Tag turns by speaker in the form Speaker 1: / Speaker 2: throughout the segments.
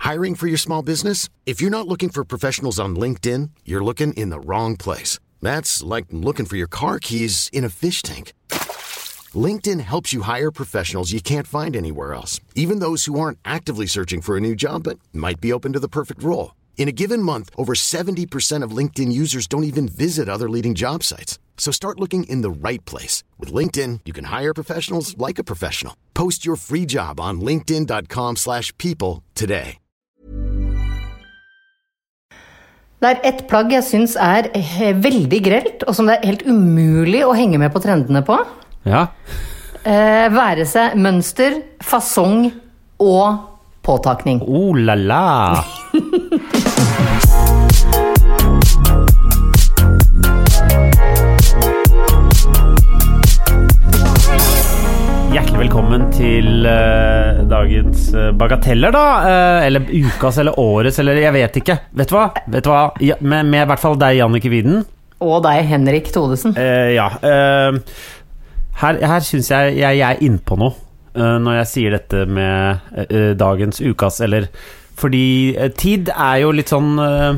Speaker 1: Hiring for your small business? If you're not looking for professionals on LinkedIn, you're looking in the wrong place. That's like looking for your car keys in a fish tank. LinkedIn helps you hire professionals you can't find anywhere else, even those who aren't actively searching for a new job but might be open to the perfect role. In a given month, over 70% of LinkedIn users don't even visit other leading job sites. So start looking in the right place. With LinkedIn, you can hire professionals like a professional. Post your free job on linkedin.com/people today.
Speaker 2: Det ett plagg jeg synes veldig grelt, og som det helt umulig å henge med på trendene på.
Speaker 3: Ja.
Speaker 2: Være seg mønster, fasong og påtakning.
Speaker 3: Oh la la! Hjertelig velkommen til dagens bagateller da, eller ukas, eller årets, eller jeg vet ikke. Vet du hva? Ja, med I hvert fall deg, Jannicke Widen.
Speaker 2: Og deg, Henrik Thodesen.
Speaker 3: Her synes jeg innpå noe når jeg sier dette med dagens ukas, eller fordi tid jo litt sånn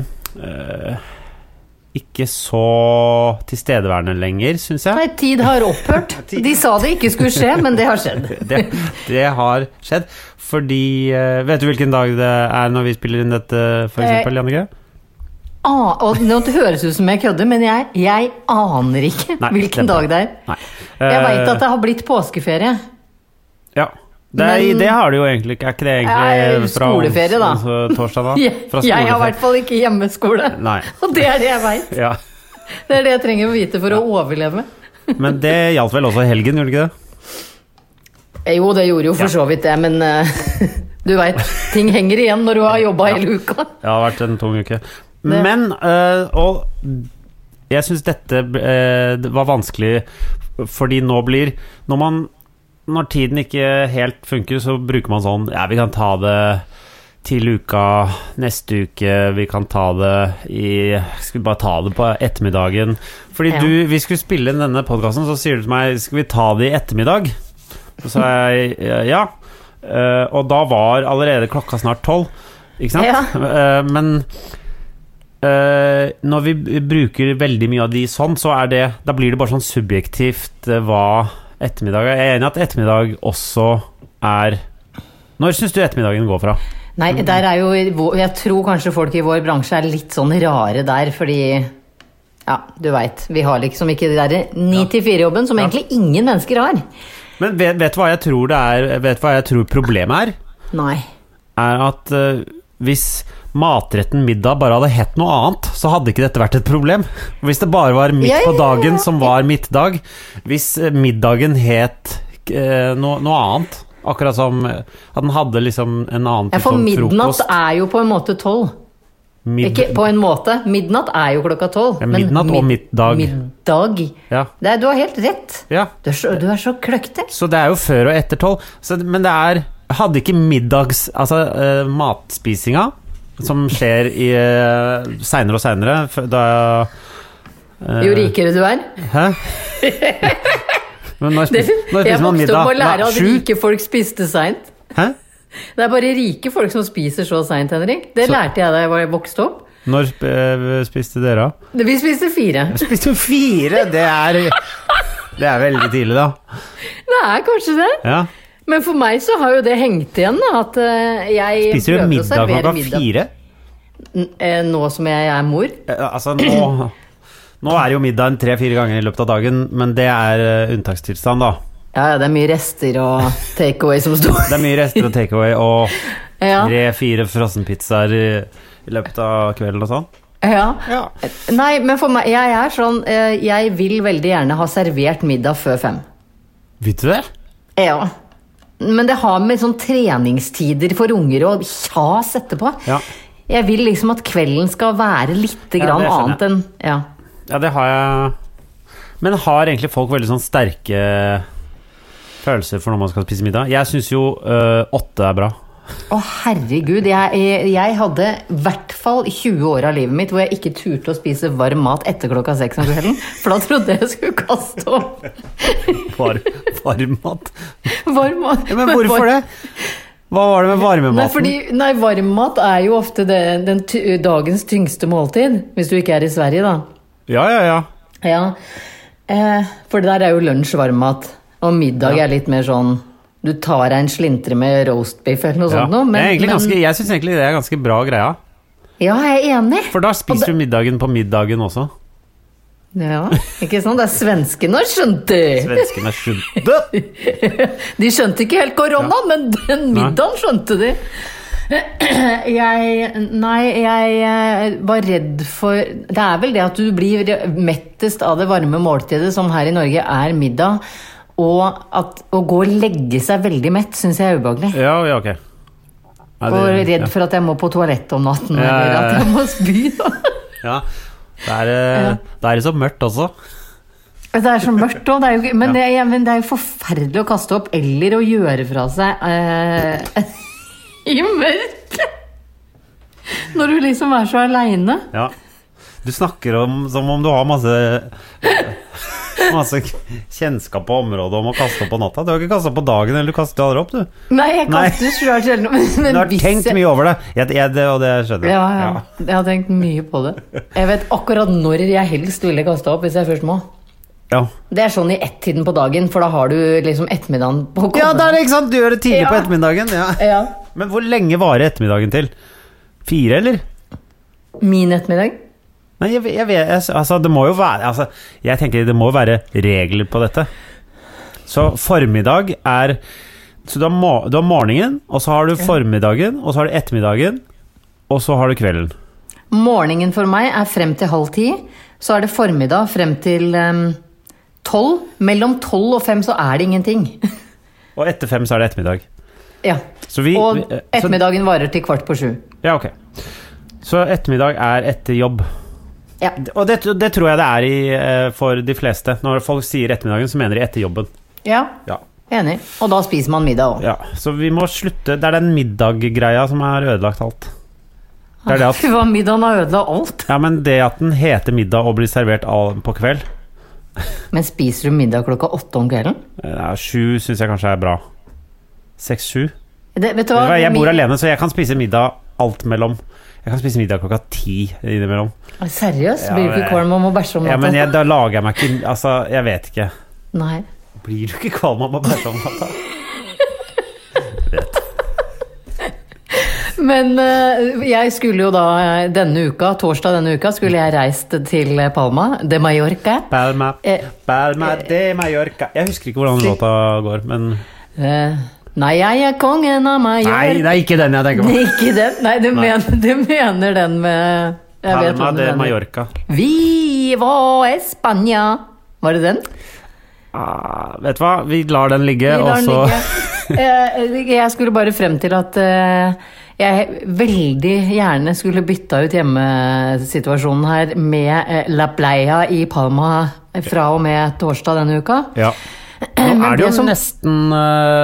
Speaker 3: ikke så tilstedeværende lenger, synes jeg.
Speaker 2: Nei, tid har opphørt. De sa det ikke skulle skje, men det har skjedd.
Speaker 3: det har skjedd, fordi vet du hvilken dag det når vi spiller inn dette, for eksempel, Jannicke?
Speaker 2: Og nå høres ut som jeg kødder, men jeg aner ikke hvilken dag det
Speaker 3: Nei.
Speaker 2: Jeg vet at det har blitt påskeferie.
Speaker 3: Ja, det har det jo egentlig ikke. Ikke det egentlig fra
Speaker 2: skoleferie da?
Speaker 3: Torsdag da?
Speaker 2: Jeg har I hvert fall ikke hjemmeskole.
Speaker 3: Nei.
Speaker 2: Og det det jeg vet.
Speaker 3: Ja.
Speaker 2: Det det jeg trenger å vite for å overleve.
Speaker 3: Men det gjaldt vel også helgen, gjorde det ikke det?
Speaker 2: Jo, det gjorde jo for så vidt det, men du vet, ting henger igjen når du har jobbet hele uka.
Speaker 3: Det har vært en tung uke. Men, og jeg synes dette var vanskelig, fordi når tiden ikke helt funker, så bruker man sånn, vi kan ta det til uka, neste uke, vi kan ta det skal vi bare ta det på ettermiddagen, fordi vi skulle spille inn denne podcasten, så sier du til meg, skal vi ta det I ettermiddag? Så sa jeg, ja, og da var allerede klokka snart 12, ikke sant? Ja. Men når vi bruker veldig mye av de sånn, så da blir det bare sånn subjektivt hva ettermiddag Jeg enig at ettermiddag også Når synes du ettermiddagen går fra?
Speaker 2: Nei, der jo jeg tror kanskje folk I vår bransje litt sånn rare der, fordi ja, du vet, vi har liksom ikke det der 9-4-jobben som egentlig ingen mennesker har.
Speaker 3: Men vet du hva jeg tror vet du hva jeg tror problemet
Speaker 2: Nei.
Speaker 3: At hvis matretten middag bare hadde hett noe annet, så hadde ikke dette vært et problem. Hvis det bare var midt på dagen som var middag, hvis middagen het noe annet, akkurat som at den hadde liksom en annen type
Speaker 2: for
Speaker 3: frokost.
Speaker 2: Midnatt jo på en måte 12. Ikke på en måte. Midnatt jo klokka 12.
Speaker 3: Ja, midnatt og middag.
Speaker 2: Middag. Ja. Du har helt rett.
Speaker 3: Ja.
Speaker 2: Du så kløktig.
Speaker 3: Så det jo før og etter 12. Men det hadde ikke middags, altså matspisinga, som skjer senere og senere da
Speaker 2: jo rikere du Hæ? Men når jeg vokste opp å lære at rike folk spiste sent.
Speaker 3: Hæ?
Speaker 2: Det bare rike folk som spiser så sent, Henrik. Det lærte jeg da jeg vokste opp.
Speaker 3: Når spiste dere?
Speaker 2: Vi spiste 4.
Speaker 3: Spiste 4? Det veldig tidlig da. Det
Speaker 2: kanskje det.
Speaker 3: Ja.
Speaker 2: Men for meg så har jo det hengt igjen da, at jeg
Speaker 3: spiser du middag klokka 4?
Speaker 2: Nå som jeg mor?
Speaker 3: Altså nå det jo middagen 3-4 ganger I løpet av dagen, men det unntakstilstand da. Ja,
Speaker 2: det mye rester og takeaway som står.
Speaker 3: Det mye rester og takeaway og 3-4 frossenpizzaer I løpet av kvelden og sånn.
Speaker 2: Ja. Nei, men for meg, jeg sånn, jeg vil veldig gjerne ha servert middag før 5.
Speaker 3: Vet du det?
Speaker 2: Ja. Men det har med sånn treningstider for unger og kjas etterpå. Ja. Jeg vil liksom at kvelden skal være litt grann annet enn ja,
Speaker 3: det har jeg. Men har egentlig folk veldig sånn sterke følelser for når man skal spise middag? Jeg synes jo 8 bra.
Speaker 2: Herregud, jeg hadde I hvert fall 20 år av livet mitt hvor jeg ikke turte å spise varm mat etter klokka 6 om kvelden, for da trodde jeg skulle kaste opp.
Speaker 3: Varm mat?
Speaker 2: Varm mat.
Speaker 3: Ja, men hvorfor det? Hva var det med varmematen?
Speaker 2: Varmmat er jo ofte dagens tyngste måltid, hvis du ikke er i Sverige, da.
Speaker 3: Ja.
Speaker 2: For der er jo lunsj varmmat, og middag er litt mer sånn, du tar deg en slintre med roastbiff eller noe sånt.
Speaker 3: Jeg synes egentlig det er ganske bra greia.
Speaker 2: Ja, jeg er enig.
Speaker 3: For da spiser du middagen på middagen også.
Speaker 2: Ja, ikke sant? Det er svenskene skjønte. De skjønte ikke helt korona, men den middagen skjønte de. Jeg var redd for... Det er vel det at du blir mettest av det varme måltidet, som her i Norge er middag, og at å gå og legge seg veldig mett, synes jeg er ubehagelig.
Speaker 3: Ja, ok.
Speaker 2: Og redd for at jeg må på toalett om natten, eller at jeg må spy da.
Speaker 3: Ja, det er så mørkt også.
Speaker 2: Det er så mørkt også, men det er jo forferdelig å kaste opp, eller å gjøre fra seg i mørket. Når du liksom er så alene. Ja,
Speaker 3: du snakker som om du har masse kjennskap på området om å kaste opp på natta. Du har ikke kastet opp på dagen, eller du kaster aldri opp, du.
Speaker 2: Nei, jeg kaster slart sjelden.
Speaker 3: Men du har tenkt mye over det. Og det skjønner jeg.
Speaker 2: Ja, jeg har tenkt mye på det. Jeg vet akkurat når jeg helst ville kaste opp, hvis jeg først må. Ja. Det er sånn i ett-tiden på dagen, for da har du liksom ettermiddagen på å komme.
Speaker 3: Ja, det er det, ikke sant? Du gjør det tidlig på ettermiddagen. Ja. Men hvor lenge varer ettermiddagen til? 4, eller?
Speaker 2: Min ettermiddag?
Speaker 3: Nei, jeg vet, altså det må jo være, jeg tenker det må være regler på dette. Så formiddag så du har morgenen, og så har du formiddagen, og så har du ettermiddagen, og så har du kvelden.
Speaker 2: Morgenen for meg er frem til 9:30, så er det formiddag frem til 12. Mellom 12 og 5 så er det ingenting.
Speaker 3: Og etter 5 så er det ettermiddag.
Speaker 2: Ja, og ettermiddagen varer til 7:15. Ja,
Speaker 3: ok. Så ettermiddag er etter jobb.
Speaker 2: Ja.
Speaker 3: Og det tror jeg det er for de fleste. Når folk sier ettermiddagen, så mener de etter jobben.
Speaker 2: Ja. Enig. Og da spiser man middag også.
Speaker 3: Ja, så vi må slutte. Det er den middaggreia som har ødelagt alt. Det er det at...
Speaker 2: Hva middagen har ødelagt alt?
Speaker 3: Ja, men det at den heter middag og blir servert på kveld.
Speaker 2: Men spiser du middag 8:00 om kvelden?
Speaker 3: Ja, 7 synes jeg kanskje er bra. 6-7.
Speaker 2: Vet du hva?
Speaker 3: Jeg bor alene, så jeg kan spise middag alt mellom. Jeg kan spise middag 10:00 innimellom.
Speaker 2: Seriøst? Blir du ikke kvalm om å bæsje om natta?
Speaker 3: Ja, men da lager jeg meg ikke... jeg vet ikke.
Speaker 2: Nei.
Speaker 3: Blir du ikke kvalm om å bæsje om natta? Vet.
Speaker 2: Men jeg skulle jo da torsdag denne uka, skulle jeg reist til Palma de Mallorca.
Speaker 3: Palma de Mallorca. Jeg husker ikke hvordan låta går, men...
Speaker 2: Nei, jeg er kongen av Mallorca.
Speaker 3: Nei, det er ikke den jeg tenker på.
Speaker 2: Ikke den. Nei, du mener den med...
Speaker 3: Palma de Mallorca.
Speaker 2: Viva España. Var det den?
Speaker 3: Vet du hva? Vi lar den ligge,
Speaker 2: Jeg skulle bare frem til at jeg veldig gjerne skulle bytta ut hjemmesituasjonen her med La Playa i Palma fra og med torsdag denne uka. Ja.
Speaker 3: Nå er det jo nesten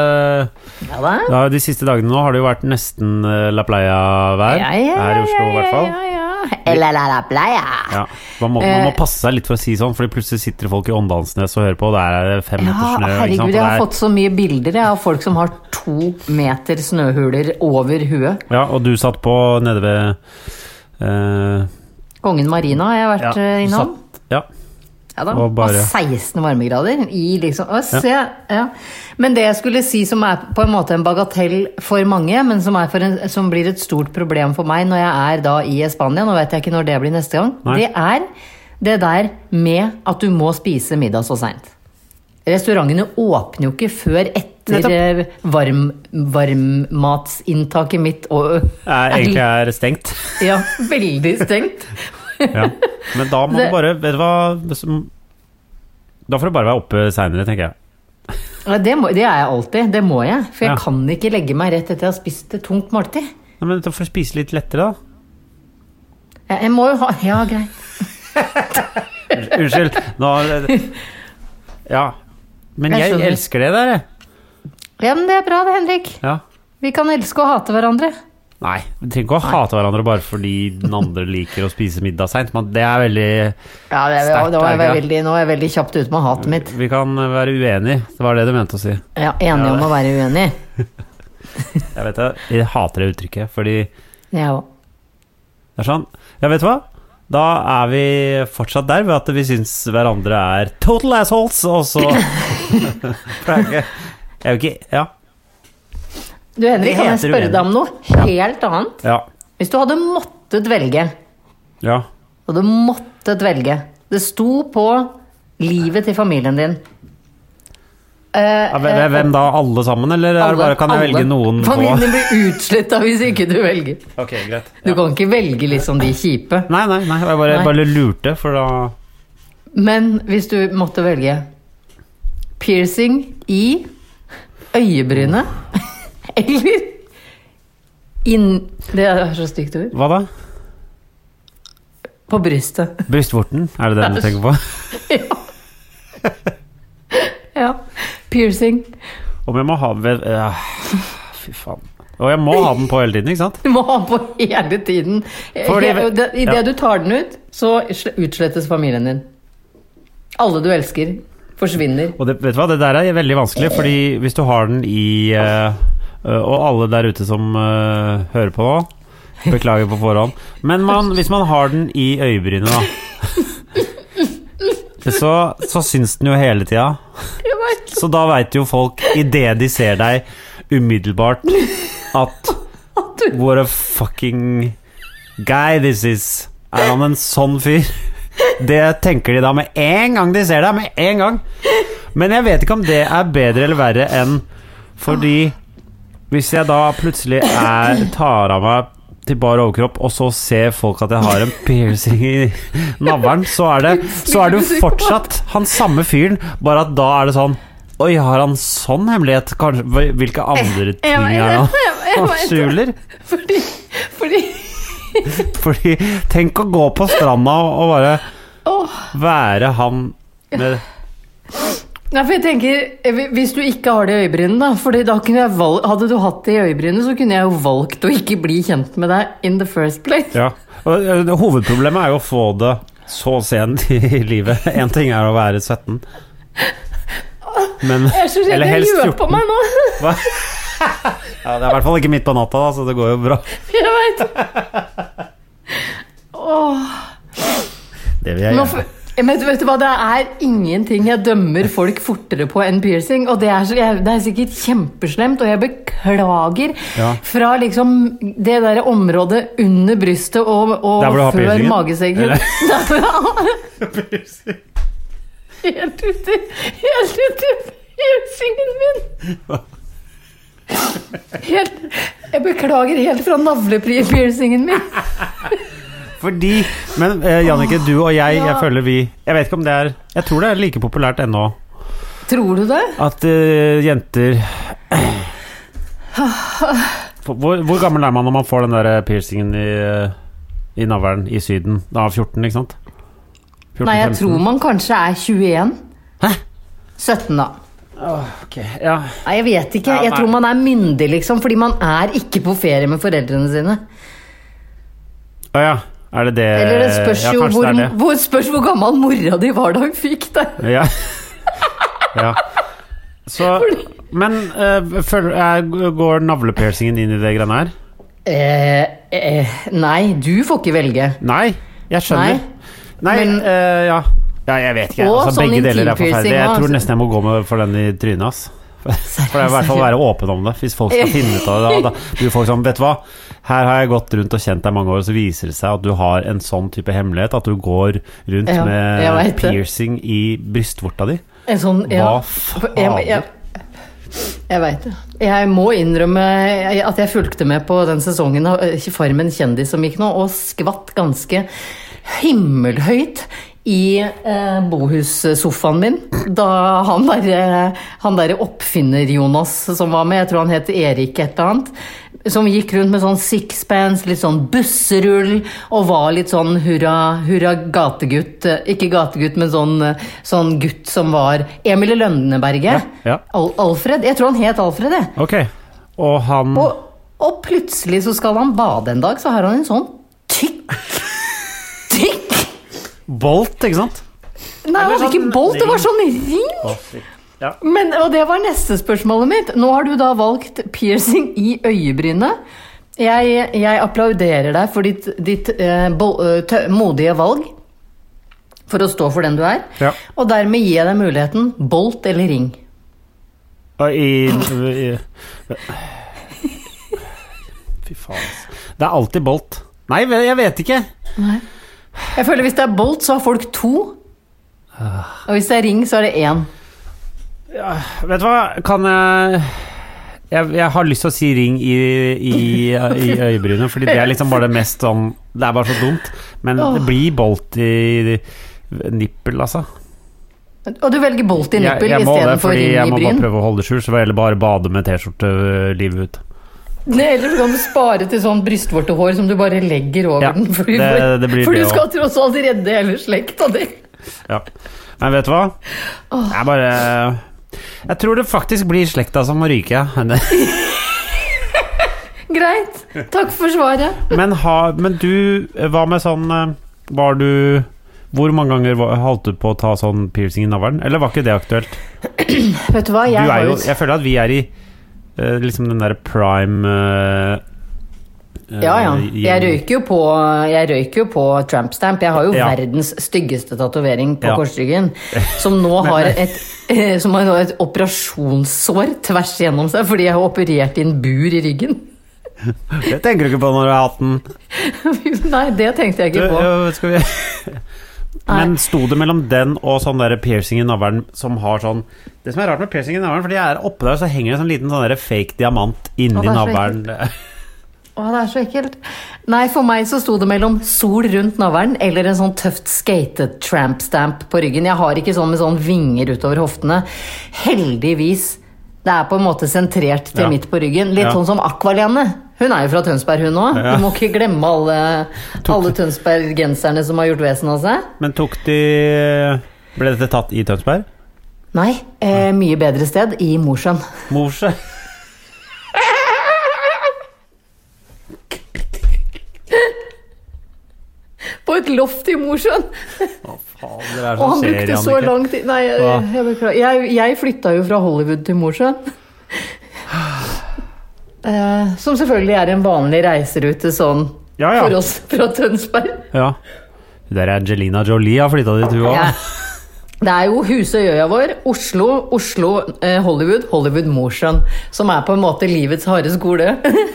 Speaker 3: de siste dagene nå har det jo vært nesten La Playa-vær her i Oslo i hvert fall.
Speaker 2: La Playa.
Speaker 3: Ja. Man må passe seg litt for å si sånn, fordi plutselig sitter folk i Åndalsnes og hører på, og der er det 5 meter snø.
Speaker 2: Herregud, jeg har fått så mye bilder av folk som har 2 meter snøhuler over huet.
Speaker 3: Ja, og du satt på nede ved
Speaker 2: Kongen Marina har jeg vært innom. Ja da, og 16 varmegrader i liksom, Men det jeg skulle si som er på en måte en bagatell for mange, men som blir et stort problem for meg når jeg er da i Spania, nå vet jeg ikke når det blir neste gang, det er det der med at du må spise middag så sent. Restaurantene åpner jo ikke før etter varmmatsinntaket mitt
Speaker 3: egentlig er stengt.
Speaker 2: Ja, veldig stengt.
Speaker 3: Ja. Men da må du bare, vet du hva, da får du bare være oppe senere, tenker jeg.
Speaker 2: Ja, det er jeg alltid, det må jeg. For jeg kan ikke legge meg rett etter jeg har spist et tungt måltid.
Speaker 3: Ja, men da får du spise litt lettere da.
Speaker 2: Jeg må jo ha, ja, greit.
Speaker 3: Unnskyld, nå... Ja, men jeg elsker det der.
Speaker 2: Ja, men det er bra det, Henrik. Ja. Vi kan elske og hate hverandre.
Speaker 3: Nei, vi trenger ikke å hate hverandre bare fordi den andre liker å spise middag sent, men det er veldig sterkt.
Speaker 2: Nå er jeg veldig kjapt ut med hatet mitt.
Speaker 3: Vi kan være uenige, det var det du mente å si.
Speaker 2: Ja, enige om å være uenige.
Speaker 3: Jeg vet det, jeg hater det uttrykket, fordi
Speaker 2: Jeg også.
Speaker 3: Det sånn, jeg vet hva? Da vi fortsatt der ved at vi synes hverandre total assholes, og så jeg jo ikke, ja.
Speaker 2: Du Henrik, kan jeg spørre deg om noe helt annet?
Speaker 3: Ja.
Speaker 2: Hvis du hadde måttet velge, det sto på livet til familien din.
Speaker 3: Hvem da? Alle sammen, eller kan jeg velge noen på?
Speaker 2: Familien din blir utslettet hvis ikke du velger.
Speaker 3: Ok, greit.
Speaker 2: Du kan ikke velge liksom de kjipe.
Speaker 3: Nei, jeg bare lurte, for da...
Speaker 2: Men hvis du måtte velge piercing i øyebrynet, eller det så stygt ord.
Speaker 3: Hva da?
Speaker 2: På brystet.
Speaker 3: Brystvorten, det den du tenker på?
Speaker 2: Ja, piercing.
Speaker 3: Om jeg må ha fy faen. Og jeg må ha den på hele tiden, ikke sant?
Speaker 2: Du må ha den på hele tiden. I det du tar den ut, så utslettes familien din. Alle du elsker forsvinner. Og
Speaker 3: vet du hva, det der veldig vanskelig, fordi hvis du har den i og alle der ute som hører på nå, beklager på forhånd, men hvis man har den i øyebrynet da, så syns den jo hele tida. Så da vet jo folk i det de ser deg umiddelbart at what a fucking guy this is. Han en sånn fyr? Det tenker de da med en gang de ser deg, med en gang. Men jeg vet ikke om det bedre eller verre enn, fordi hvis jeg da plutselig tar av meg til bar overkropp, og så ser folk at jeg har en piercing i navlen, så det jo fortsatt han samme fyren, bare at da det sånn, oi, har han sånn hemmelighet? Kanskje, hvilke andre ting han skjuler? Fordi tenk å gå på stranda og bare være han med...
Speaker 2: Nei, for jeg tenker, hvis du ikke har det i øyebrynene da, fordi da kunne jeg hadde du hatt det i øyebrynene, så kunne jeg jo valgt å ikke bli kjent med deg in the first place.
Speaker 3: Ja, og hovedproblemet jo å få det så sent i livet. En ting å være 17. Men,
Speaker 2: jeg synes
Speaker 3: eller helst 14.
Speaker 2: Jeg gjør på meg nå.
Speaker 3: Hva? Ja, det i hvert fall ikke midt på natta da, så det går jo bra.
Speaker 2: Jeg vet.
Speaker 3: Det vil jeg gjøre.
Speaker 2: Men vet du hva, det ingenting jeg dømmer folk fortere på enn piercing, og det sikkert kjempeslemt, og jeg beklager fra liksom det der området under brystet og før mageseggen. Helt ut i piercingen min. Jeg beklager helt fra navlepiercingen min.
Speaker 3: Fordi, men Jannicke, du og jeg føler jeg vet ikke om jeg tror det like populært ennå.
Speaker 2: Tror du det?
Speaker 3: At jenter hvor gammel man når man får den der piercingen i navlen i Syden? Da 14, ikke sant? 14,
Speaker 2: nei, jeg 15. Tror man kanskje 21.
Speaker 3: Hæ?
Speaker 2: 17 da.
Speaker 3: Ok, ja.
Speaker 2: Nei, jeg vet ikke, jeg tror man myndig liksom, fordi man ikke på ferie med foreldrene sine.
Speaker 3: Ja, det det?
Speaker 2: Eller det spørs jo spørs hvor gammel mora di var da hun fikk det.
Speaker 3: Ja. Så, men går navlepiercingen inn i det greiene her?
Speaker 2: Nei, du får ikke velge.
Speaker 3: Nei, jeg skjønner. Nei, men, ja, jeg vet ikke. Altså, begge deler forferdelig. Jeg tror nesten jeg må gå for den i trynet, ass. For det i hvert fall være åpen om det. Hvis folk skal finne ut av det da blir folk sånn, vet du hva, her har jeg gått rundt og kjent deg mange år, og så viser det seg at du har en sånn type hemmelighet, at du går rundt med piercing i brystvorta di.
Speaker 2: Sånn,
Speaker 3: hva faen?
Speaker 2: Jeg vet det. Jeg må innrømme at jeg fulgte med på den sesongen av Farmen kjendis som gikk nå, og skvatt ganske himmelhøyt i bohussofaen min da han der oppfinner Jonas som var med, jeg tror han het Erik et eller annet, som gikk rundt med sånn sixpence, litt sånn busserull og var litt sånn hurra gategutt, ikke gategutt, men sånn gutt som var Emil Lønneberget. Alfred, jeg tror han het Alfred det.
Speaker 3: Ok, og han
Speaker 2: og plutselig så skal han bade en dag, så har han en sånn tykk
Speaker 3: bolt, ikke sant?
Speaker 2: Nei, det var ikke bolt, det var sånn ring.
Speaker 3: Ja.
Speaker 2: Men, og det var neste spørsmålet mitt. Nå har du da valgt piercing i øyebrynet. Jeg applauderer deg for ditt modige valg for å stå for den du er.
Speaker 3: Ja.
Speaker 2: Og dermed gir jeg deg muligheten bolt eller ring.
Speaker 3: Fy faen. Det er alltid bolt. Nei, jeg vet ikke.
Speaker 2: Nei. Jeg føler hvis det er bolt, så har folk 2. Og hvis det er ring, så er det 1.
Speaker 3: Ja, vet du hva? Kan jeg har lyst til å si ring i øyebrynet, fordi det er liksom bare det mest sånn. Det er bare så dumt. Men det blir bolt i nippel, altså.
Speaker 2: Og du velger bolt i nippel i stedet for ring i bryn?
Speaker 3: Jeg må bare prøve å holde det skjult, så jeg bare bade med t-skjorte livet ut.
Speaker 2: Eller så kan du spare til sånn brystvortehår som du bare legger over den, for du skal tross alt redde hele slekta di.
Speaker 3: Ja, men vet du hva? Jeg tror det faktisk blir slekta som må ryke.
Speaker 2: Greit, takk for svaret.
Speaker 3: Men du, hva med sånn, hvor mange ganger holdt du på å ta sånn piercing i navlen? Eller var ikke det aktuelt?
Speaker 2: Vet du hva,
Speaker 3: jeg føler at vi er i liksom den der prime
Speaker 2: ja. Jeg røyker jo på Tramp Stamp. Jeg har jo verdens styggeste tatovering på korsryggen, som nå har et operasjonssår tvers gjennom seg fordi jeg har operert i en bur i ryggen.
Speaker 3: Det tenker du ikke på når du har hatt den.
Speaker 2: Nei, det tenkte jeg ikke på.
Speaker 3: Men sto det mellom den og sånn der piercing i navlen som har sånn. Det som er rart med piercing i navlen, fordi jeg er oppe der, så henger det en sånn liten sånn der fake diamant inni navlen.
Speaker 2: Det er så ekkelt. Nei, for meg så sto det mellom sol rundt navlen eller en sånn tøft skated Tramp Stamp på ryggen. Jeg har ikke sånn med sånn vinger utover hoftene. Heldigvis. Det er på en måte sentrert til midt på ryggen. Litt sånn som Aqualene. Hun er jo fra Tønsberg, hun også. Du må ikke glemme alle Tønsberg-genserne som har gjort vesen av seg.
Speaker 3: Men ble dette tatt i Tønsberg?
Speaker 2: Nei, mye bedre sted, i Mosjøen. På et loft i Mosjøen. Og han brukte så lang tid. Nei, jeg beklager. Jeg flyttet jo fra Hollywood til Mosjøen. Som selvfølgelig er en vanlig reiserute sånn for oss fra Tønsberg.
Speaker 3: Ja. Det der Angelina Jolie har flyttet dit, hun også.
Speaker 2: Det er jo Husøyøya vår, Oslo, Hollywood, Mosjøen, som er på en måte livets harde skole.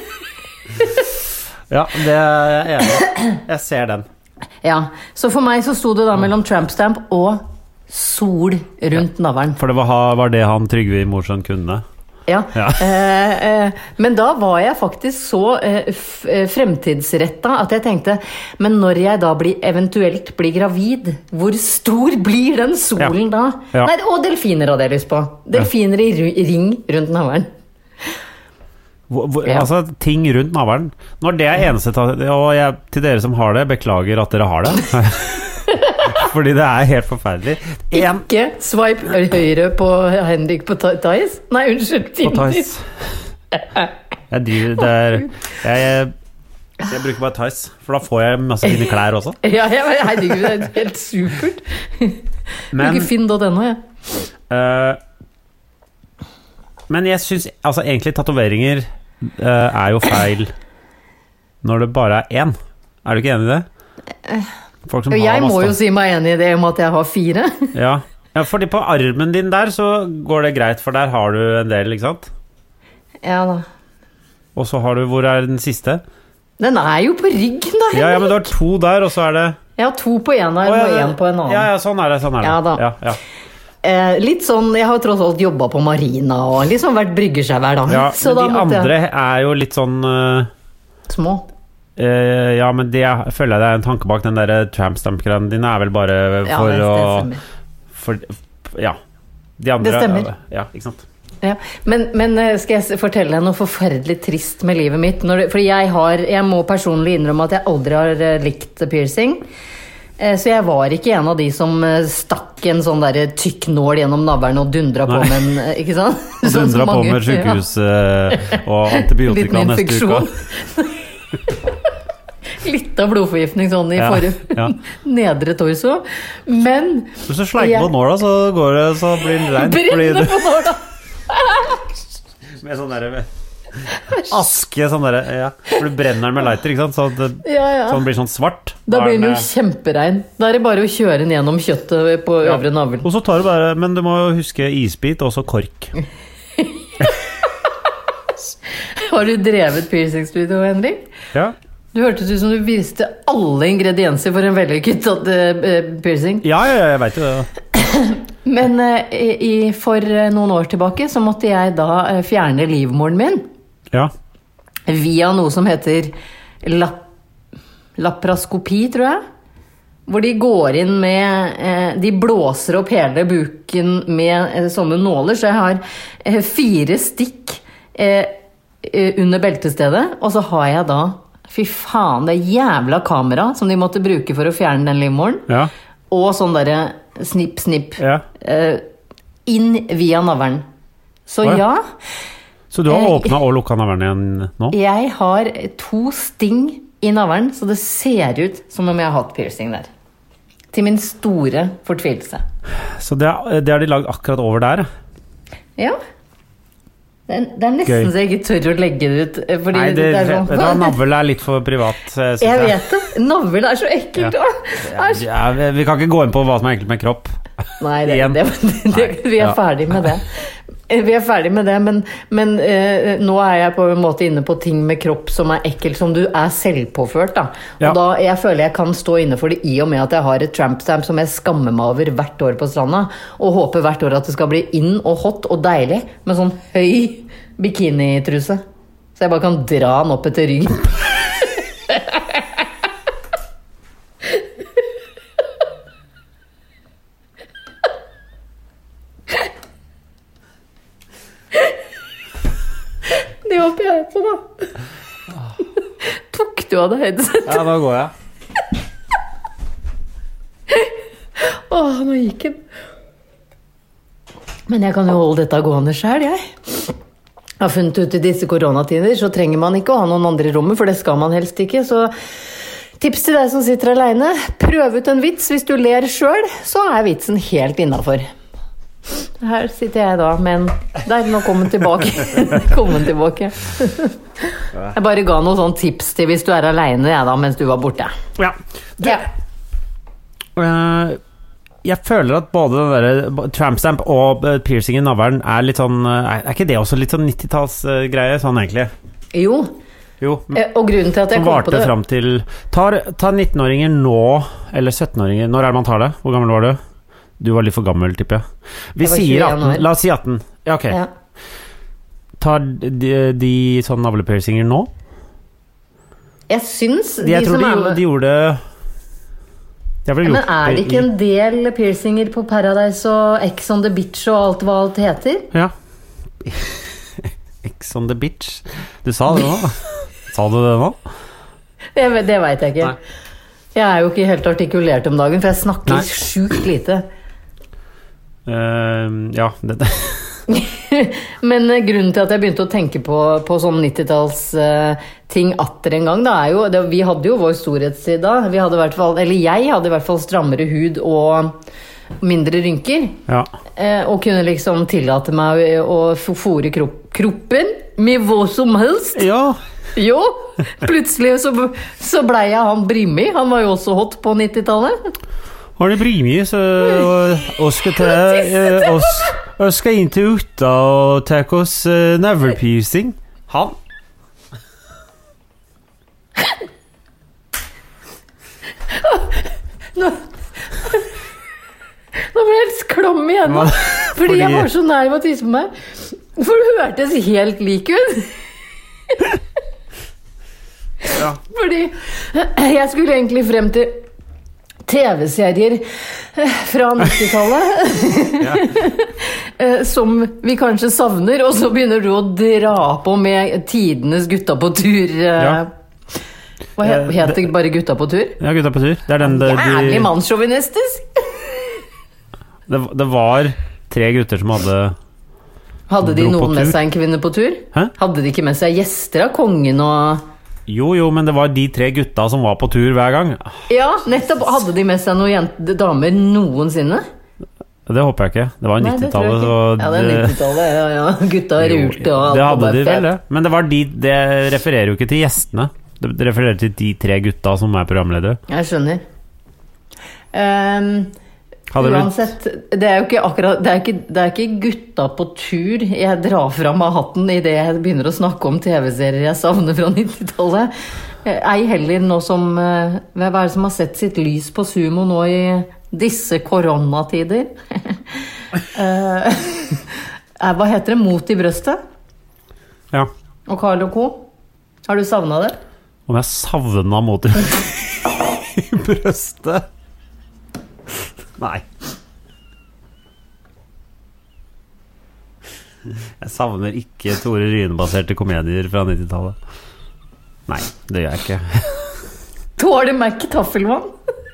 Speaker 3: Ja, det er jeg enig i. Jeg ser den.
Speaker 2: Ja, så for meg så sto det da mellom Tramp Stamp og sol rundt navlen.
Speaker 3: For det var det han Trygve i Mosjøen kunne.
Speaker 2: Ja. Men da var jeg faktisk så fremtidsrettet at jeg tenkte, men når jeg da eventuelt blir gravid, hvor stor blir den solen da? Nei, og delfiner hadde jeg lyst på. Delfiner i ring rundt navlen.
Speaker 3: Altså ting rundt navlen. Når det er eneste, og til dere som har det, beklager at dere har det. Fordi det er helt forferdelig.
Speaker 2: Ikke swipe høyre på Henrik på Thais. Nei, unnskyld, Tintis.
Speaker 3: Jeg bruker bare Thais, for da får jeg masse fine klær også.
Speaker 2: Ja, herregud, det er helt supert. Bruker Finn.no,
Speaker 3: Men jeg synes, altså egentlig tatoveringer er jo feil når det bare er én. Er du ikke enig i det?
Speaker 2: Jeg må jo si meg enig i det om at jeg har 4.
Speaker 3: Ja, fordi på armen din der så går det greit, for der har du en del, ikke sant?
Speaker 2: Ja da.
Speaker 3: Og så har du, hvor er den siste?
Speaker 2: Den er jo på ryggen da.
Speaker 3: Ja, men du har 2 der, og så er det...
Speaker 2: Jeg har 2 på en arm og 1 på en annen.
Speaker 3: Ja, sånn er det.
Speaker 2: Ja da. Litt sånn, jeg har tross alt jobbet på Marina og liksom vært bryggersjau hver dag.
Speaker 3: Ja, men de andre er jo litt sånn...
Speaker 2: små.
Speaker 3: Ja, men det føler jeg det er en tanke bak. Den der Tramp Stamp-greien din er vel bare for ja, de andre.
Speaker 2: Det stemmer.
Speaker 3: Ja, ikke sant?
Speaker 2: Ja. Men skal jeg fortelle deg noe forferdelig trist med livet mitt? Fordi jeg må personlig innrømme at jeg aldri har likt piercing. Så jeg var ikke en av de som stakk en sånn der tykk nål gjennom navlen og dundra på med en, ikke sant?
Speaker 3: Dundra på med sykehus og antibiotika neste uke.
Speaker 2: litt av blodforgiftning sånn i nedre torso. Men
Speaker 3: hvis du sleiker på nåla, så går det, så blir det rent.
Speaker 2: Brenner på nåla!
Speaker 3: Med sånn der aske, sånn der, for du brenner den med lighter, ikke sant? Så det, så den blir sånn svart.
Speaker 2: Da blir den jo kjemperein. Da det bare å kjøre den gjennom kjøttet på øvre navl.
Speaker 3: Og så tar du bare, men du må huske isbit og så kork.
Speaker 2: Har du drevet piercing-studio, Henrik?
Speaker 3: Ja.
Speaker 2: Du hørtes ut som du viste alle ingredienser for en vellykket piercing.
Speaker 3: Ja, jeg vet jo det.
Speaker 2: Men for noen år tilbake så måtte jeg da fjerne livmoren min.
Speaker 3: Ja.
Speaker 2: Via noe som heter laparoskopi, tror jeg. Hvor de går inn med de blåser opp hele buken med sånne nåler. Så jeg har 4 stikk under beltestedet. Og så har jeg da, fy faen, det jævla kamera som de måtte bruke for å fjerne den livmoren.
Speaker 3: Ja.
Speaker 2: Og sånn der snipp, snipp inn via navlen. Så
Speaker 3: Så du har åpnet og lukket navlen igjen nå?
Speaker 2: Jeg har 2 sting i navlen, så det ser ut som om jeg har hatt piercing der. Til min store fortvilelse.
Speaker 3: Så det har de lagd akkurat over der?
Speaker 2: Ja. Det er nesten så jeg ikke tør å legge det ut. Fordi
Speaker 3: nei, sånn, navl er litt for privat.
Speaker 2: Jeg vet det. Navl er så ekkelt.
Speaker 3: Vi kan ikke gå inn på hva som er ekkelt med kropp.
Speaker 2: Nei, vi er ferdig med det. Vi er ferdig med det, men nå er jeg på en måte inne på ting med kropp som er ekkelt, som du er selvpåført. Da. Og da jeg føler jeg kan stå inne for det i og med at jeg har et tramp-stamp som jeg skammer meg over hvert år på stranda, og håper hvert år at det skal bli inn og hot og deilig med sånn høy bikinitruse. Så jeg bare kan dra den opp etter ryggen. Det håper jeg på, da. Tok du av deg headset?
Speaker 3: Ja, da går jeg.
Speaker 2: Nå gikk den. Men jeg kan jo holde dette gående selv, jeg. Jeg har funnet ut i disse koronatider, så trenger man ikke å ha noen andre i rommet, for det skal man helst ikke. Så tips til deg som sitter alene, prøv ut en vits. Hvis du ler selv, så er vitsen helt innenfor. Her sitter jeg da, men der, nå kom den tilbake. Jeg bare ga noen sånne tips til hvis du er alene, da, mens du var borte.
Speaker 3: Ja. Jeg føler at både den der tramp-stamp og piercing i navlen er litt sånn, er ikke det også litt sånn 90-tallsgreie, sånn egentlig?
Speaker 2: Jo. Og grunnen til at jeg kom på det
Speaker 3: frem til, ta 19-åringer nå, eller 17-åringer, når er det man tar det? Hvor gammel var du? Du var litt for gammel, tipper jeg. Vi sier 18, la oss si 18. Ja, ok. Ja. Tar de sånne navlepiercinger nå?
Speaker 2: Jeg synes
Speaker 3: jeg tror de gjorde
Speaker 2: men er det ikke en del piercinger på Paradise og Ex on the Beach og alt hva alt heter?
Speaker 3: Ja. Ex on the Beach? Du sa det nå? Sa du det nå?
Speaker 2: Det vet jeg ikke. Nei. Jeg er jo ikke helt artikulert om dagen, for jeg snakker sjukt lite.
Speaker 3: Ja, det.
Speaker 2: Men grunnen til at jeg begynte å tenke på sånn 90-talls ting atter en gang, da er jo vi hadde jo vår storhetstid da. Jeg hadde i hvert fall strammere hud og mindre rynker. Ja. Og kunne liksom tillate meg å fôre kroppen med hva som helst.
Speaker 3: Ja.
Speaker 2: Jo, plutselig så ble jeg han Brimi. Han var jo også hot på 90-tallet.
Speaker 3: Har det Brimi, så skal inn til Utta og ta oss neverpiercing. Han?
Speaker 2: Nå ble jeg helt klam igjen, fordi jeg var så nær med å tisse på meg. For det hørtes helt lik ut. Ja. Fordi jeg skulle egentlig frem til TV-serier fra 90-tallet som vi kanskje savner, og så begynner du å dra på med tidenes gutta på tur. Hva heter det? Bare gutta på tur?
Speaker 3: Ja, gutta på tur. Det er den
Speaker 2: jævlig mannssjåvinistisk.
Speaker 3: Det var 3 gutter som
Speaker 2: hadde de noen med seg en kvinne på tur?
Speaker 3: Hæ?
Speaker 2: Hadde de ikke med seg gjester av kongen og
Speaker 3: Jo, men det var de 3 gutta som var på tur hver gang.
Speaker 2: Ja, nettopp. Hadde de med seg noen damer noensinne?
Speaker 3: Det håper jeg ikke. Det var 90-tallet.
Speaker 2: Ja, det 90-tallet, ja. Gutta rulte og alt.
Speaker 3: Det hadde de vel, det. Men det refererer jo ikke til gjestene. Det refererer til de 3 gutta som er programledere.
Speaker 2: Jeg skjønner. Uansett, det er jo ikke akkurat det er ikke gutta på tur jeg drar fram av hatten i det jeg begynner å snakke om TV-serier jeg savner fra 90-tallet. Ei heller nå som hva er det som har sett sitt lys på Sumo nå i disse koronatider? Hva heter det? Mot i brøstet?
Speaker 3: Ja.
Speaker 2: Og Carl og Co. Har du savnet det?
Speaker 3: Om jeg savnet mot i brøstet? Nei. Jeg savner ikke Tore Ryne-baserte komedier fra 90-tallet. Nei, det gjør jeg ikke.
Speaker 2: Tåler meg ikke taffelvann?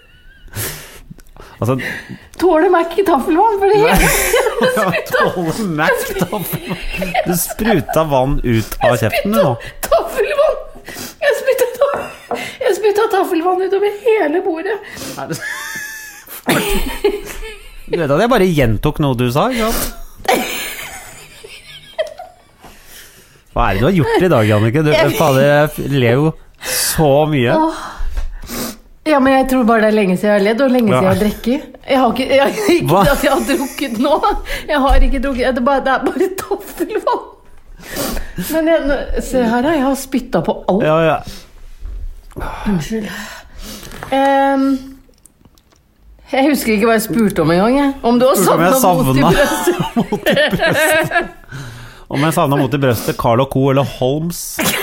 Speaker 3: Altså,
Speaker 2: Tåler meg ikke taffelvann?
Speaker 3: Tåler meg ikke taffelvann? Du spruta vann ut av kjeften nå.
Speaker 2: Taffelvann! Jeg spytta taffelvann utover hele bordet.
Speaker 3: Du vet at jeg bare gjentok noe du sa, ikke sant? Hva er det du har gjort i dag, Jannicke? Jeg ler jo så mye.
Speaker 2: Ja, men jeg tror bare det er lenge siden jeg har ledd, og lenge siden jeg har drukket. Ikke at jeg har drukket nå. Jeg har ikke drukket. Det er bare taffelvann. Men se her, jeg har spyttet på alt.
Speaker 3: Ja.
Speaker 2: Unnskyld. Jeg husker ikke hva jeg spurte om en gang. Om du har savnet mot i brøstet.
Speaker 3: Om jeg savnet mot i brøstet, Carl og Co. eller Holmes.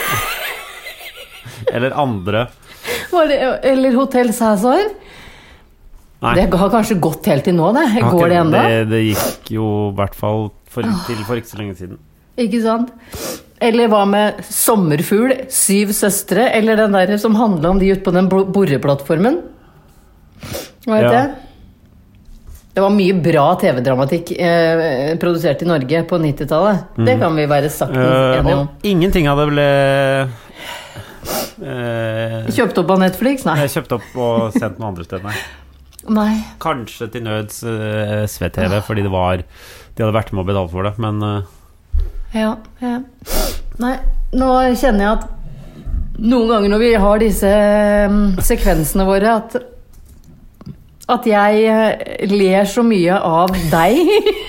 Speaker 3: Eller andre.
Speaker 2: Eller Hotel Cæsar. Det har kanskje gått helt til nå, det. Går det enda?
Speaker 3: Det gikk jo i hvert fall for ikke så lenge siden.
Speaker 2: Ikke sant? Eller hva med Sommerfugl, 7 søstre, eller den der som handlet om de ute på den boreplattformen? Hva heter det? Det var mye bra TV-dramatikk produsert i Norge på 90-tallet. Det kan vi være saktens enige om.
Speaker 3: Ingenting av det ble
Speaker 2: kjøpt opp av Netflix? Nei.
Speaker 3: Kjøpt opp og sendt noen andre steder,
Speaker 2: nei.
Speaker 3: Kanskje til nøds SVTV, fordi de hadde vært med å betale for det, men
Speaker 2: ja. Nei, nå kjenner jeg at noen ganger når vi har disse sekvensene våre at jeg ler så mye av deg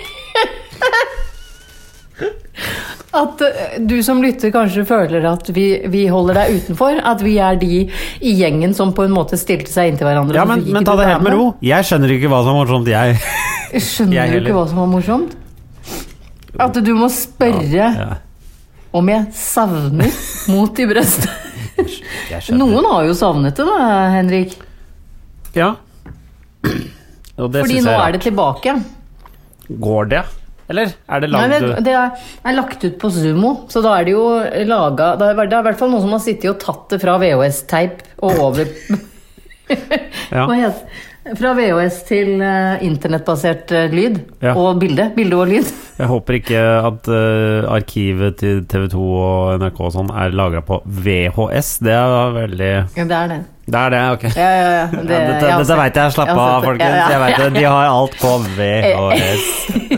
Speaker 2: at du som lytter kanskje føler at vi holder deg utenfor, at vi er de i gjengen som på en måte stilte seg inn til hverandre.
Speaker 3: Ja, men ta det helt med ro. Jeg skjønner ikke hva som var morsomt,
Speaker 2: Skjønner du ikke hva som var morsomt? At du må spørre om jeg savner mot i brøstet. Noen har jo savnet det da, Henrik.
Speaker 3: Ja. Og det
Speaker 2: fordi nå er det tilbake.
Speaker 3: Går det? Eller er det lagd?
Speaker 2: Nei, det er lagt ut på Sumo. Så da er det jo laget. Det er i hvert fall noen som har sittet og tatt det fra VHS-teip og over Hva heter det? Fra VHS til internettbasert lyd og bilde og lyd.
Speaker 3: Jeg håper ikke at arkivet til TV 2 og NRK og sånn er lagret på VHS. Det er veldig...
Speaker 2: Ja, det er det.
Speaker 3: Det er det, ok.
Speaker 2: Ja.
Speaker 3: Dette vet jeg, slapp av, folkens. Jeg vet det, de har alt på VHS.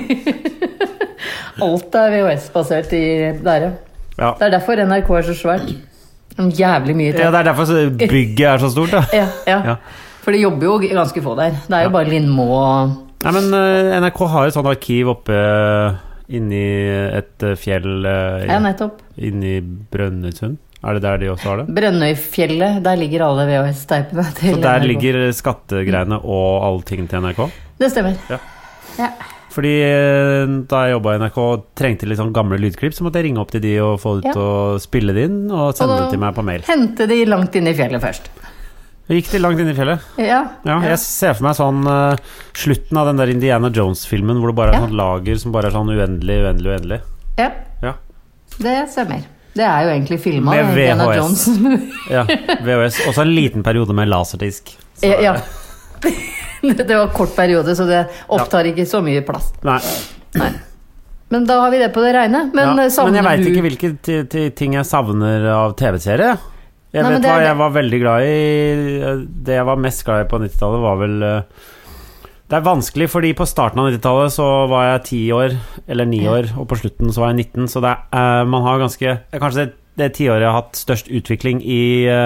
Speaker 2: Alt er VHS-basert i der, ja. Det er derfor NRK er så svært. Jævlig mye til.
Speaker 3: Ja, det er derfor bygget er så stort, da.
Speaker 2: Ja. For det jobber jo ganske få der. Det er jo bare Lindmo og...
Speaker 3: Nei, men NRK har et sånt arkiv oppe inni et fjell
Speaker 2: nettopp.
Speaker 3: Inni Brønnøysund. Er det der de også har det?
Speaker 2: Brønnøyfjellet, der ligger alle VHS-teipene til
Speaker 3: Så der
Speaker 2: NRK.
Speaker 3: ligger skattegreiene og alle tingene til NRK?
Speaker 2: Det stemmer. Ja.
Speaker 3: Fordi da jeg jobbet i NRK og trengte litt sånn gamle lydklipp, så måtte jeg ringe opp til de og få det til å spille det inn og sende det til meg på mail.
Speaker 2: Hente de langt inn i fjellet først.
Speaker 3: Gikk de langt inn i fjellet?
Speaker 2: Ja.
Speaker 3: Jeg ser for meg sånn slutten av den der Indiana Jones-filmen hvor det bare er sånn lager som bare er sånn uendelig.
Speaker 2: Ja. Det stemmer. Det er jo egentlig filmet
Speaker 3: med
Speaker 2: Indiana
Speaker 3: VHS.
Speaker 2: Jones.
Speaker 3: Ja, VHS. Også en liten periode med laserdisk.
Speaker 2: Ja. Det var kort periode, så det opptar ikke så mye plass.
Speaker 3: Nei.
Speaker 2: Men da har vi det på det reine. Men
Speaker 3: jeg vet ikke hvilke ting jeg savner av TV-serie. Jeg vet hva jeg var veldig glad i. Det jeg var mest glad i på 90-tallet var vel det vanskelig, fordi på starten av 90-tallet så var jeg 10 år, eller 9 år, og på slutten så var jeg 19, så man har ganske, kanskje det 10 året jeg har hatt størst utvikling i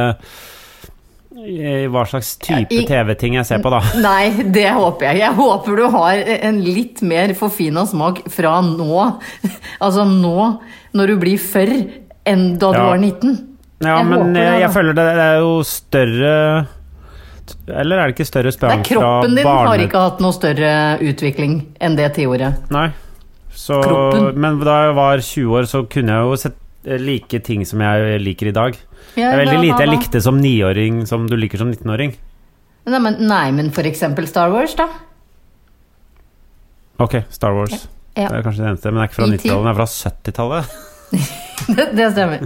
Speaker 3: hva slags type TV-ting jeg ser på da.
Speaker 2: Nei, det håper jeg. Jeg håper du har en litt mer forfinet smak fra nå, altså nå, når du blir før enn da du var 19.
Speaker 3: Ja, men jeg føler det jo større, eller det ikke større sprang fra
Speaker 2: kroppen din har ikke hatt noe større utvikling enn det 10-året.
Speaker 3: Nei, så, men da jeg var 20 år så kunne jeg jo sett like ting som jeg liker i dag. Det veldig lite jeg likte som 9-åring som du liker som 19-åring.
Speaker 2: Nei, men for eksempel Star Wars da.
Speaker 3: Ok, Star Wars. Det kanskje det eneste, men det ikke fra 90-tallet, det fra 70-tallet.
Speaker 2: Det stemmer.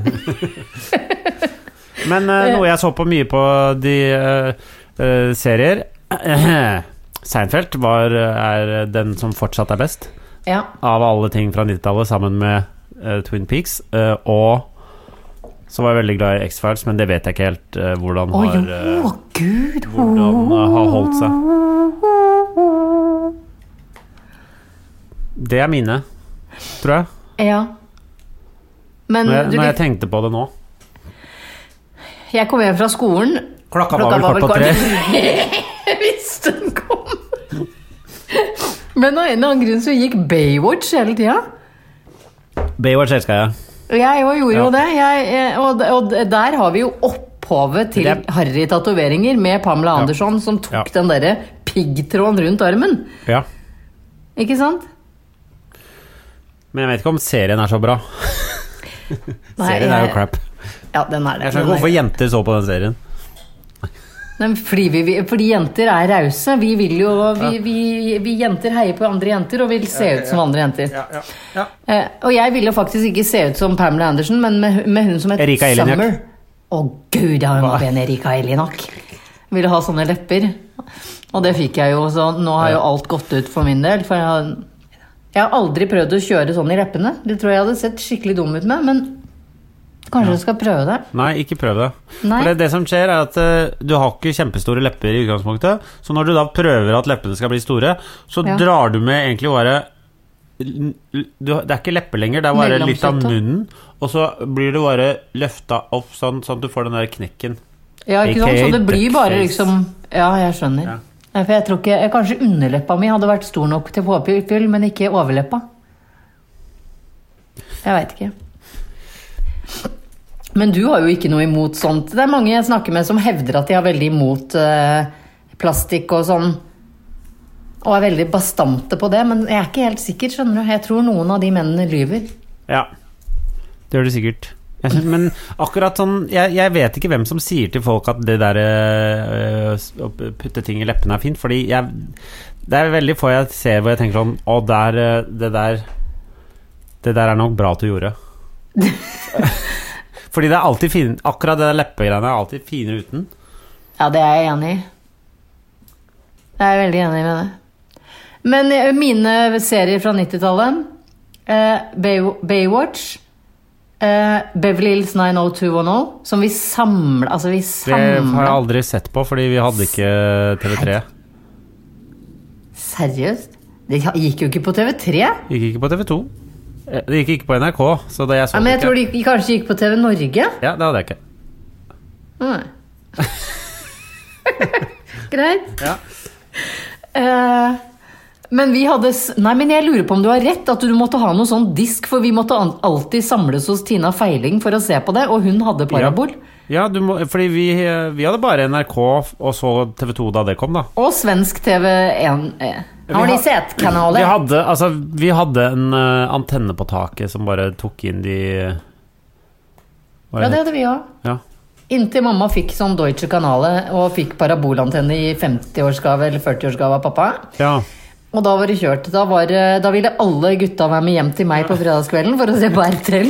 Speaker 3: Men noe jeg så på mye på de serier Seinfeld er den som fortsatt er best av alle ting fra 90-tallet, sammen med Twin Peaks, og så var jeg veldig glad i X-Files, men det vet jeg ikke helt hvordan har holdt seg. Det er mine, tror jeg.
Speaker 2: Ja. Men
Speaker 3: når jeg tenkte på det nå.
Speaker 2: Jeg kom hjem fra skolen.
Speaker 3: Klokka var vel kvart på 3.
Speaker 2: Jeg visste den kom. Men av en eller annen grunn så gikk Baywatch hele tiden.
Speaker 3: Baywatch elsker jeg.
Speaker 2: Jeg gjorde jo det. Og der har vi jo opphavet til Harry tatoveringer med Pamela Anderson, som tok den der piggtråden rundt armen.
Speaker 3: Ja.
Speaker 2: Ikke sant?
Speaker 3: Men jeg vet ikke om serien er så bra. Serien er jo crap.
Speaker 2: Ja, den er det.
Speaker 3: Jeg skjønner ikke hvorfor jenter så på den serien.
Speaker 2: Nei, fordi jenter er rause. Vi vil jo vi jenter heier på andre jenter og vil se ut som andre jenter. Og jeg ville jo faktisk ikke se ut som Pamela Anderson, men med hun som het
Speaker 3: Erika
Speaker 2: Summer. Gud, hun var en Erika Elinak. Ville ha sånne lepper. Og det fikk jeg jo, så nå har jo alt gått ut for min del. For jeg har aldri prøvd å kjøre sånn i leppene. Det tror jeg hadde sett skikkelig dum ut med, men kanskje du skal prøve det?
Speaker 3: Nei, ikke prøv det. For det som skjer er at du har ikke kjempestore lepper i utgangspunktet, så når du da prøver at leppene skal bli store, så drar du med egentlig bare det er ikke lepper lenger, det er bare litt av munnen, og så blir det bare løftet opp sånn at du får den der knekken.
Speaker 2: Ja, ikke sant? Så det blir bare liksom... Ja, jeg skjønner. For jeg tror ikke... Kanskje underleppa mi hadde vært stor nok til påfyll, men ikke overleppa. Jeg vet ikke. Men du har jo ikke noe imot sånt. Det er mange jeg snakker med som hevder at de har veldig imot plastikk og sånn. Og er veldig bastante på det, men jeg er ikke helt sikker, skjønner du. Jeg tror noen av de mennene lyver.
Speaker 3: Ja, det gjør det sikkert. Men akkurat sånn, jeg vet ikke hvem som sier til folk at det der å putte ting i leppene er fint, fordi det er veldig få jeg ser hvor jeg tenker sånn, det der er nok bra at du gjorde. Fordi det er alltid fint, akkurat det der leppegreiene er alltid finere uten.
Speaker 2: Ja, det er jeg enig i. Jeg er veldig enig med det. Men mine serier fra 90-tallet, Baywatch, Beverly Hills 90210, som vi samlet. Det
Speaker 3: har jeg aldri sett på, fordi vi hadde ikke TV3.
Speaker 2: Seriøst? Det gikk jo ikke på TV3.
Speaker 3: Det gikk ikke på TV2. Det gikk ikke på NRK, så det jeg så
Speaker 2: men jeg tror de kanskje gikk på TV Norge.
Speaker 3: Ja, det hadde jeg ikke.
Speaker 2: Nei. Greit.
Speaker 3: Ja.
Speaker 2: Men vi hadde... Nei, men jeg lurer på om du har rett, at du måtte ha noe sånn disk, for vi måtte alltid samles hos Tina Feiling for å se på det, og hun hadde parabol.
Speaker 3: Ja, fordi vi hadde bare NRK, og så TV2 da det kom, da. Og
Speaker 2: svensk TV1. Har de sett kanaler?
Speaker 3: Vi hadde en antenne på taket som bare tok inn de...
Speaker 2: Ja, det hadde vi også.
Speaker 3: Ja.
Speaker 2: Inntil mamma fikk sånn Deutsche Kanale og fikk parabolantenne i 50-årsgave eller 40-årsgave av pappa.
Speaker 3: Ja.
Speaker 2: Og da var det kjørt. Da ville alle gutta være med hjem til meg på fredagskvelden for å se på RTL.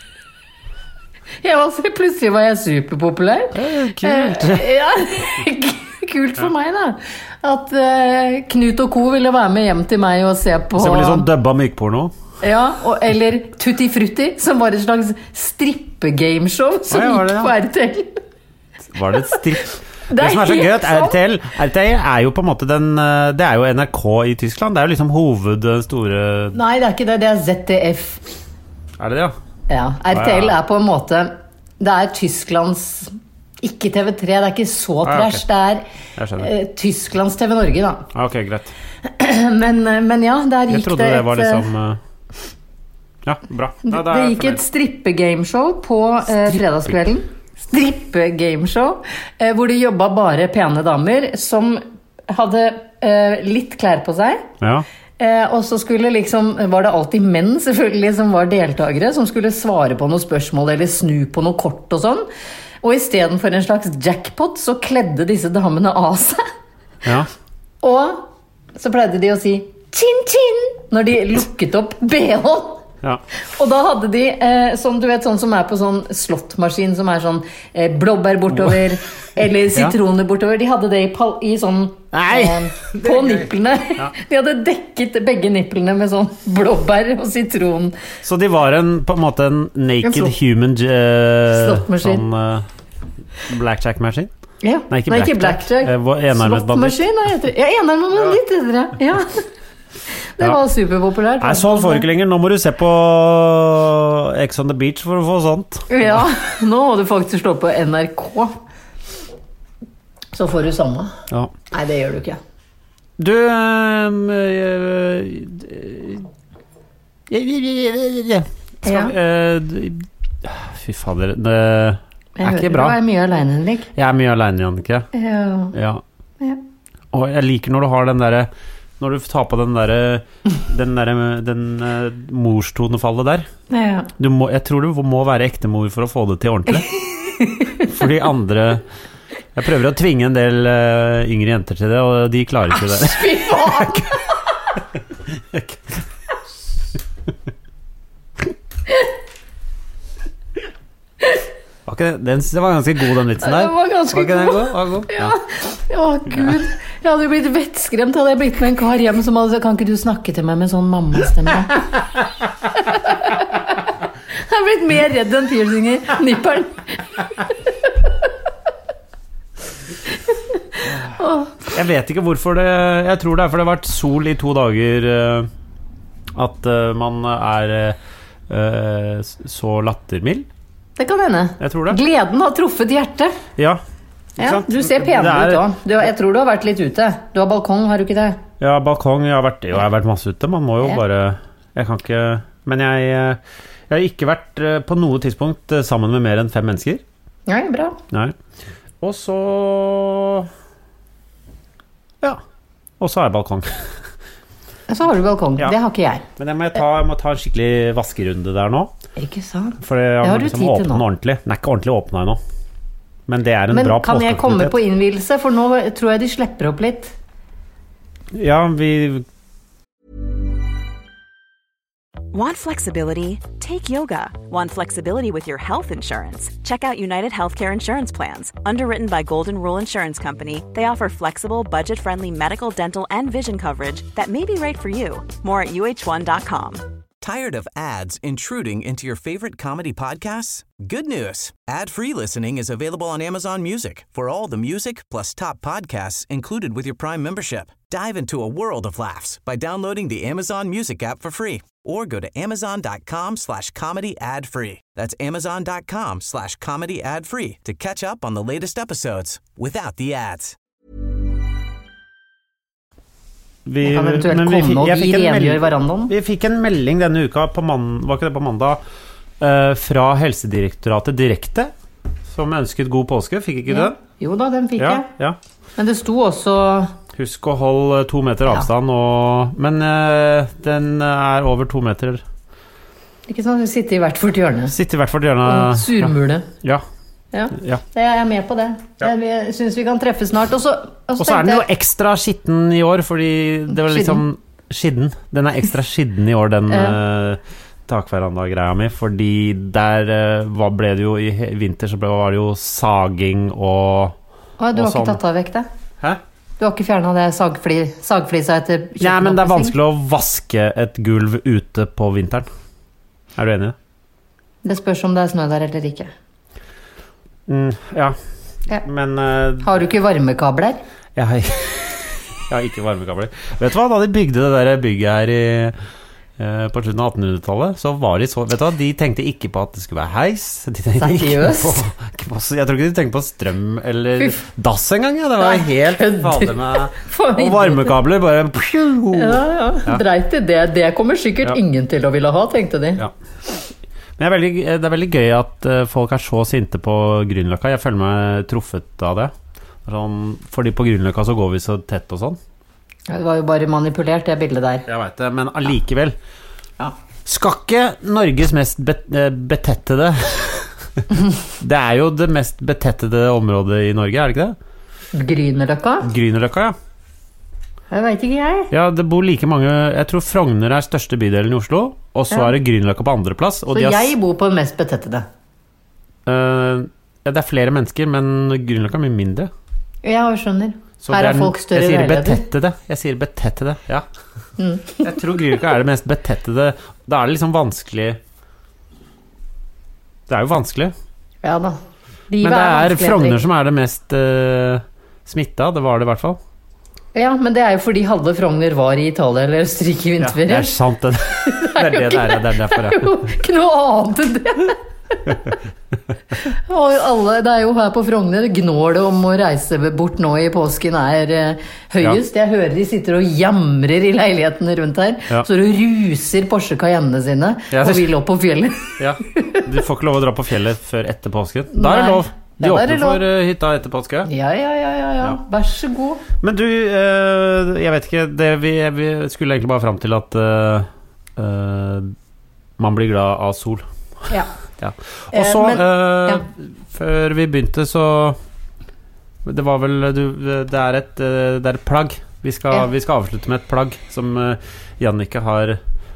Speaker 2: Plutselig var jeg superpopulær.
Speaker 3: Kult.
Speaker 2: Ja, kult for meg da. At Knut og Co ville være med hjem til meg og se på...
Speaker 3: Så det blir sånn dubba mykporno.
Speaker 2: Ja, eller Tutti Frutti, som var et slags strippegameshow som gikk på RTL.
Speaker 3: Var det stripp? Det som så gøy, RTL jo på en måte det jo NRK i Tyskland. Det jo liksom store...
Speaker 2: Nei, det ikke det. Det ZDF.
Speaker 3: Det, ja?
Speaker 2: Ja, RTL på en måte... Det Tysklands... Ikke TV3, det ikke så trash. Det Tysklands TV Norge, da.
Speaker 3: Ok, greit.
Speaker 2: Men ja, der gikk det... Jeg
Speaker 3: trodde det var liksom... Ja, bra.
Speaker 2: Det gikk et strippegameshow på fredagskvelden. Strippegameshow, hvor de jobbet bare pene damer som hadde litt klær på seg.
Speaker 3: Ja.
Speaker 2: Og så skulle var det alltid menn selvfølgelig som var deltagere, som skulle svare på noen spørsmål eller snu på noe kort og sånn. Og i stedet for en slags jackpot så kledde disse damene av seg.
Speaker 3: Ja.
Speaker 2: Og så pleide de å si «Chin, chin» når de lukket opp BH-en.
Speaker 3: Ja.
Speaker 2: Og da hadde de sånn, du vet, sånn som på sånn slottmaskin, som sånn blåbær bortover eller sitroner bortover. De hadde det i sånn på nipplene. Ja. De hadde dekket begge nipplene med sånn blåbær og sitron.
Speaker 3: Så de var på en måte en naked human
Speaker 2: slottmaskin.
Speaker 3: Sånn blackjack-maskin?
Speaker 2: Ja. Nei, ikke blackjack. Slottmaskin, ja, enarmet, men litt etter. Ja. Det var superpopulært.
Speaker 3: Nei, sånn får du ikke lenger. Nå må du se på Ex on the Beach for å få sånt.
Speaker 2: Ja, nå må du faktisk slå på NRK. Så får du samme.
Speaker 3: Ja.
Speaker 2: Nei, det gjør du ikke.
Speaker 3: Du fy fader, det ikke bra.
Speaker 2: Du mye alene, Henrik.
Speaker 3: Jeg mye alene, Jannicke. Ja. Og jeg liker når du har den der når du tar på den morstonefallet der.
Speaker 2: Ja.
Speaker 3: Jeg tror du må være ekte mor for å få det til ordentlig. For de andre... Jeg prøver å tvinge en del yngre jenter til det, og de klarer ikke det.
Speaker 2: Fy faen!
Speaker 3: Den synes jeg var ganske god, den vitsen der.
Speaker 2: Den var ganske god. Ja. Å, Gud. Jeg hadde blitt vettskremt, hadde jeg blitt med en kar hjem som hadde sagt, kan ikke du snakke til meg med sånn mammastemme? Jeg har blitt mer redd enn piercinger. Nipperen.
Speaker 3: Jeg vet ikke hvorfor det... Jeg tror det for det har vært sol i 2 dager at man så lattermild.
Speaker 2: Det kan hende.
Speaker 3: Jeg tror det.
Speaker 2: Gleden har truffet hjertet.
Speaker 3: Ja.
Speaker 2: Ja, du ser penere ut også. Jeg tror du har vært litt ute. Du har balkong, har du ikke det?
Speaker 3: Ja, balkong. Jeg har vært masse ute. Man må jo bare... Jeg kan ikke... Men jeg har ikke vært på noe tidspunkt sammen med mer enn 5 mennesker.
Speaker 2: Nei, bra.
Speaker 3: Nei. Og så... Ja. Og så har jeg balkong.
Speaker 2: Så har du balkong. Ja. Det har ikke jeg.
Speaker 3: Men jeg må ta en skikkelig vaskerunde der nå.
Speaker 2: Ikke sant?
Speaker 3: For jeg har liksom åpnet den ordentlig. Den ikke ordentlig åpnet ennå. Men det en bra påskeaktivitet. Men kan jeg komme på innvielse? For nå tror jeg de slipper opp litt. Ja, vi...
Speaker 4: Want flexibility? Take yoga. Want flexibility with your health insurance? Check out United Healthcare Insurance Plans. Underwritten by Golden Rule Insurance Company, they offer flexible, budget-friendly medical, dental, and vision coverage that may be right for you. More at uh1.com.
Speaker 5: Tired of ads intruding into your favorite comedy podcasts? Good news. Ad-free listening is available on Amazon Music for all the music plus top podcasts included with your Prime membership. Dive into a world of laughs by downloading the Amazon Music app for free or go to amazon.com/comedy ad-free. That's amazon.com/comedy ad-free to catch up on the latest episodes without the ads.
Speaker 2: Vi
Speaker 3: fikk en melding denne uka var ikke det på mandag fra Helsedirektoratet direkte som ønsket god påske, fikk ikke det?
Speaker 2: Jo da, den fikk jeg.
Speaker 3: Ja.
Speaker 2: Men det sto også
Speaker 3: husk å holde 2 meter avstand men den over 2 meter.
Speaker 2: Ikke sånn, du sitter i hvert for hjørne.
Speaker 3: Og
Speaker 2: surmule.
Speaker 3: Ja.
Speaker 2: Ja. Jeg er med på det. Jeg synes vi kan treffe snart. Og så
Speaker 3: den jo ekstra skitten i år, fordi det var liksom skitten. Den ekstra skitten i år, den takveranda-greia mi, fordi der ble det jo i vinter så var det jo saging og
Speaker 2: du har ikke tatt av vekk det?
Speaker 3: Hæ?
Speaker 2: Du har ikke fjernet det sagflisa etter kjøkkenoppussing?
Speaker 3: Nei, men det vanskelig å vaske et gulv ute på vinteren. Er du enig?
Speaker 2: Det spørs om det snø der eller ikke.
Speaker 3: Ja. Men
Speaker 2: har du ikke varmekabler?
Speaker 3: Jeg har ikke varmekabler. Vet du hva, da de bygde det der bygget her på slutten av 1800-tallet, så var de så, vet du hva, de tenkte ikke på at det skulle være heis. De tenkte ikke på, jeg tror ikke de tenkte på strøm eller dass en gang, det var helt fader med og varmekabler bare
Speaker 2: dreit i det kommer sikkert ingen til å ville ha, tenkte de.
Speaker 3: Men det er veldig gøy at folk er så sinte på Grünerløkka. Jeg føler meg truffet av det. Sånn, fordi på Grünerløkka så går vi så tett og sånn.
Speaker 2: Det var jo bare manipulert, det bildet der.
Speaker 3: Jeg vet det, men allikevel. Skal ikke Norges mest betettede det er jo det mest betettede området i Norge, er det ikke det? Grünerløkka, ja.
Speaker 2: Jeg vet ikke jeg.
Speaker 3: Ja, det bor like mange. Jeg tror Frogner er største bydelen i Oslo, og så er det Grünerløkka på andre plass.
Speaker 2: Så jeg bor på den mest betettede?
Speaker 3: Det er flere mennesker, men Grünerløkka er mye mindre.
Speaker 2: Ja, jeg skjønner. Her er folk større leiligheter.
Speaker 3: Jeg sier betettede, ja. Jeg tror Grünerløkka er det mest betettede. Da er det liksom vanskelig. Det er jo vanskelig.
Speaker 2: Ja da.
Speaker 3: Men det er Frogner som er det mest smittet, det var det i hvert fall.
Speaker 2: Ja, men det er jo fordi halve Frogner var i Italia eller Østerrike i vinterferie.
Speaker 3: Ja, det er sant det. Det er derfor,
Speaker 2: ja. Ikke noe annet enn det. Og alle, det er jo her på Frogner gnålet om å reise bort nå i påsken er høyest. Jeg hører de sitter og jamrer i leilighetene rundt her, så du ruser Porsche Cayenne sine og vil opp på fjellet.
Speaker 3: Du får ikke lov å dra på fjellet før etter påsken. Da er det lov. De åpner for hytta etter påske.
Speaker 2: Ja. Vær så god.
Speaker 3: Men du, jeg vet ikke vi skulle egentlig bare fram til at man blir glad av sol. Og så før vi begynte så det var vel det er et plagg. Vi skal avslutte med et plagg som Jannicke har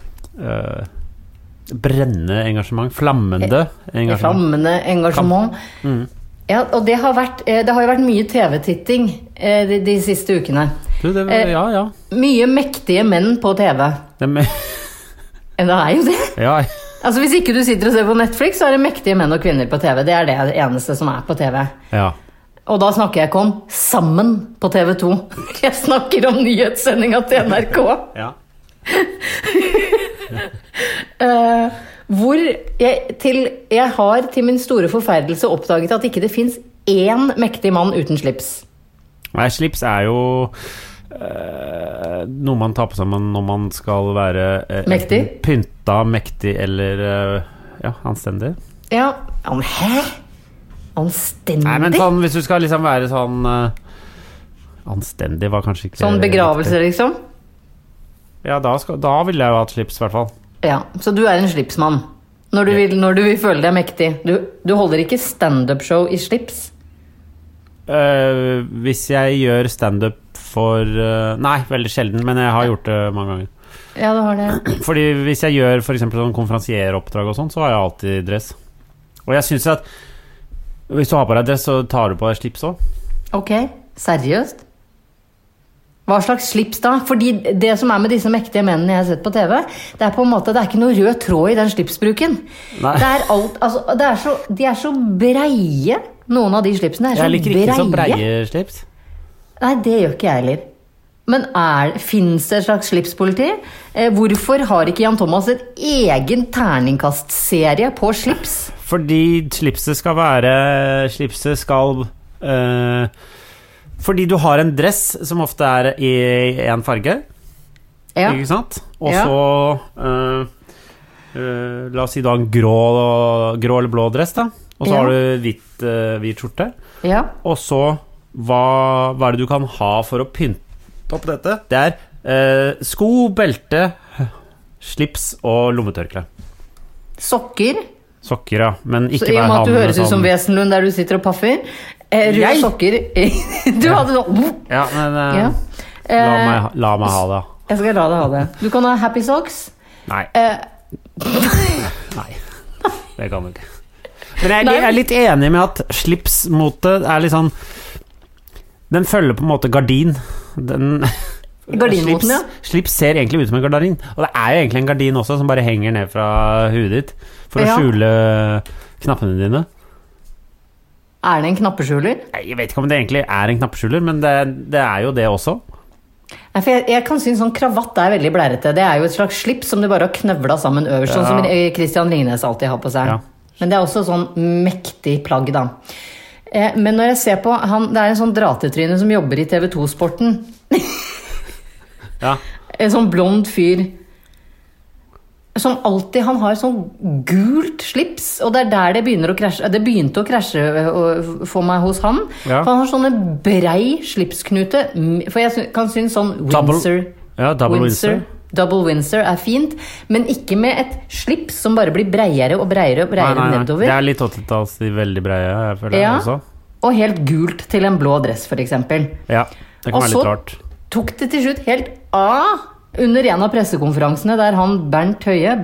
Speaker 3: brennende engasjement, flammende
Speaker 2: engasjement. Ja, og det har jo vært mye TV-titting de siste ukene. Mye mektige menn på TV. Det er jo det. Altså hvis ikke du sitter og ser på Netflix, så er det mektige menn og kvinner på TV. Det er det eneste som er på TV. Og da snakker jeg ikke om Sammen på TV 2. Jeg snakker om nyhetssendinga til NRK. Hvor jeg har til min store forferdelse oppdaget at ikke det finnes én mektig mann uten slips.
Speaker 3: Nei, slips er jo noe man tar på seg når man skal være
Speaker 2: mektig?
Speaker 3: Pynta, mektig eller anstendig.
Speaker 2: Ja, hæ? Anstendig?
Speaker 3: Nei, men sånn, hvis du skal liksom være sånn anstendig var kanskje ikke
Speaker 2: sånn begravelse liksom?
Speaker 3: Ja, da vil jeg jo ha et slips i hvert fall.
Speaker 2: Ja, så du er en slipsmann når du vil føle deg mektig. Du holder ikke stand-up-show i slips?
Speaker 3: Hvis jeg gjør stand-up for nei, veldig sjelden, men jeg har gjort det mange ganger.
Speaker 2: Ja, du har det.
Speaker 3: Fordi hvis jeg gjør for eksempel sånn konferansieroppdrag og sånn, så har jeg alltid dress. Og jeg synes at hvis du har på deg dress, så tar du på deg slips også.
Speaker 2: Ok, seriøst? Hva slags slips da? Fordi det som er med disse mektige mennene jeg har sett på TV, det er på en måte, det er ikke noe rød tråd i den slipsbruken. Nei. Det er alt, altså, de er så breie, noen av de slipsene er så breie.
Speaker 3: Jeg liker ikke så breie slips.
Speaker 2: Nei, det gjør ikke jeg heller. Men finnes det et slags slipspoliti? Hvorfor har ikke Jan Thomas et egen terningkastserie på slips?
Speaker 3: Fordi slipset skal fordi du har en dress som ofte er i en farge, ikke sant? Og så la oss si du har en grå eller blå dress da. Og så har du hvit skjorte. Og så hva er det du kan ha for å pynte opp dette? Det er sko, belte, slips og lommetørkle.
Speaker 2: Sokker,
Speaker 3: ja, men ikke
Speaker 2: så i og med at du høres ut som Wesenlund der du sitter og paffer. Røde sokker. Du hadde sånn.
Speaker 3: Ja, men la meg ha det.
Speaker 2: Jeg skal la deg ha det. Du kan ha happy socks.
Speaker 3: Nei. Nei, det kan du ikke. Men jeg er litt enig med at slipsmote er litt sånn, den følger på en måte gardin.
Speaker 2: Gardinmoten, ja.
Speaker 3: Slips ser egentlig ut som en gardin. Og det er jo egentlig en gardin også, som bare henger ned fra huet ditt for å skjule knappene dine.
Speaker 2: Er det en knappeskjuler?
Speaker 3: Jeg vet ikke om det egentlig er en knappeskjuler, men det er jo det også.
Speaker 2: Nei, for jeg kan synes sånn kravatt er veldig blærete. Det er jo et slags slips som du bare har knøvlet sammen øverst, sånn som Christian Ringnes alltid har på seg. Ja. Men det er også sånn mektig plagg da. Men når jeg ser på det er en sånn dratetryne som jobber i TV2-sporten.
Speaker 3: Ja.
Speaker 2: En sånn blond fyr som alltid, han har sånn gult slips, og det er der det begynner å krasje. Det begynte å krasje for meg hos han.
Speaker 3: Ja.
Speaker 2: For han har sånne brei slipsknute, for jeg kan synes sånn Windsor.
Speaker 3: Double Windsor.
Speaker 2: Double Windsor er fint, men ikke med et slips som bare blir breiere og breiere og breiere nedover.
Speaker 3: Det er litt 80-talls, de veldig breie, jeg føler det også.
Speaker 2: Og helt gult til en blå dress, for eksempel.
Speaker 3: Ja, det kan være litt rart.
Speaker 2: Og så tok det til slutt helt av under en av pressekonferansene der han Bent Høie,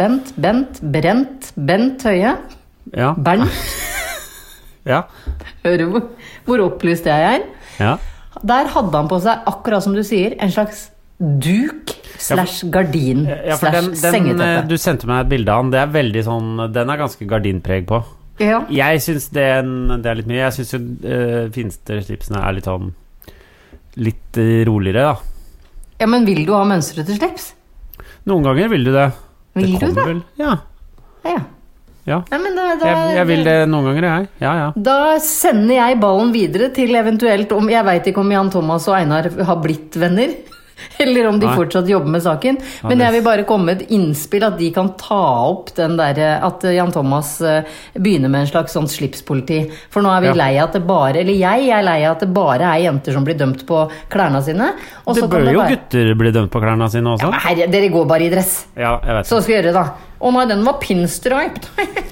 Speaker 2: Bent Høie.
Speaker 3: Ja.
Speaker 2: Bernt.
Speaker 3: Ja.
Speaker 2: Hører du hvor opplyst jeg er?
Speaker 3: Ja.
Speaker 2: Der hadde han på seg, akkurat som du sier, en slags duk / gardin / sengeteppe.
Speaker 3: Du sendte meg et bilde av den. Det er veldig sånn, den er ganske gardinpreg på.
Speaker 2: Ja.
Speaker 3: Jeg synes det er litt mye. Jeg synes jo fineste slipsene er litt sånn litt roligere da.
Speaker 2: Ja, men vil du ha mønstrete slips?
Speaker 3: Noen ganger vil du det.
Speaker 2: Vil du det?
Speaker 3: Vel. Ja.
Speaker 2: Nei, men
Speaker 3: jeg vil det noen ganger, jeg. Ja.
Speaker 2: Da sender jeg ballen videre til eventuelt jeg vet ikke om Jan Thomas og Einar har blitt venner, eller om de fortsatt jobber med saken. Men jeg vil bare komme med et innspill at de kan ta opp den der, at Jan Thomas begynner med en slags sånn slipspoliti. For nå er vi lei at det bare, eller jeg er lei at det bare er jenter som blir dømt på klærne sine. Og
Speaker 3: det bør jo gutter bli dømt på klærne sine også.
Speaker 2: Ja, herre, dere går bare i dress.
Speaker 3: Ja, jeg vet.
Speaker 2: Så skal vi gjøre det da. Nei, den var pinstriped.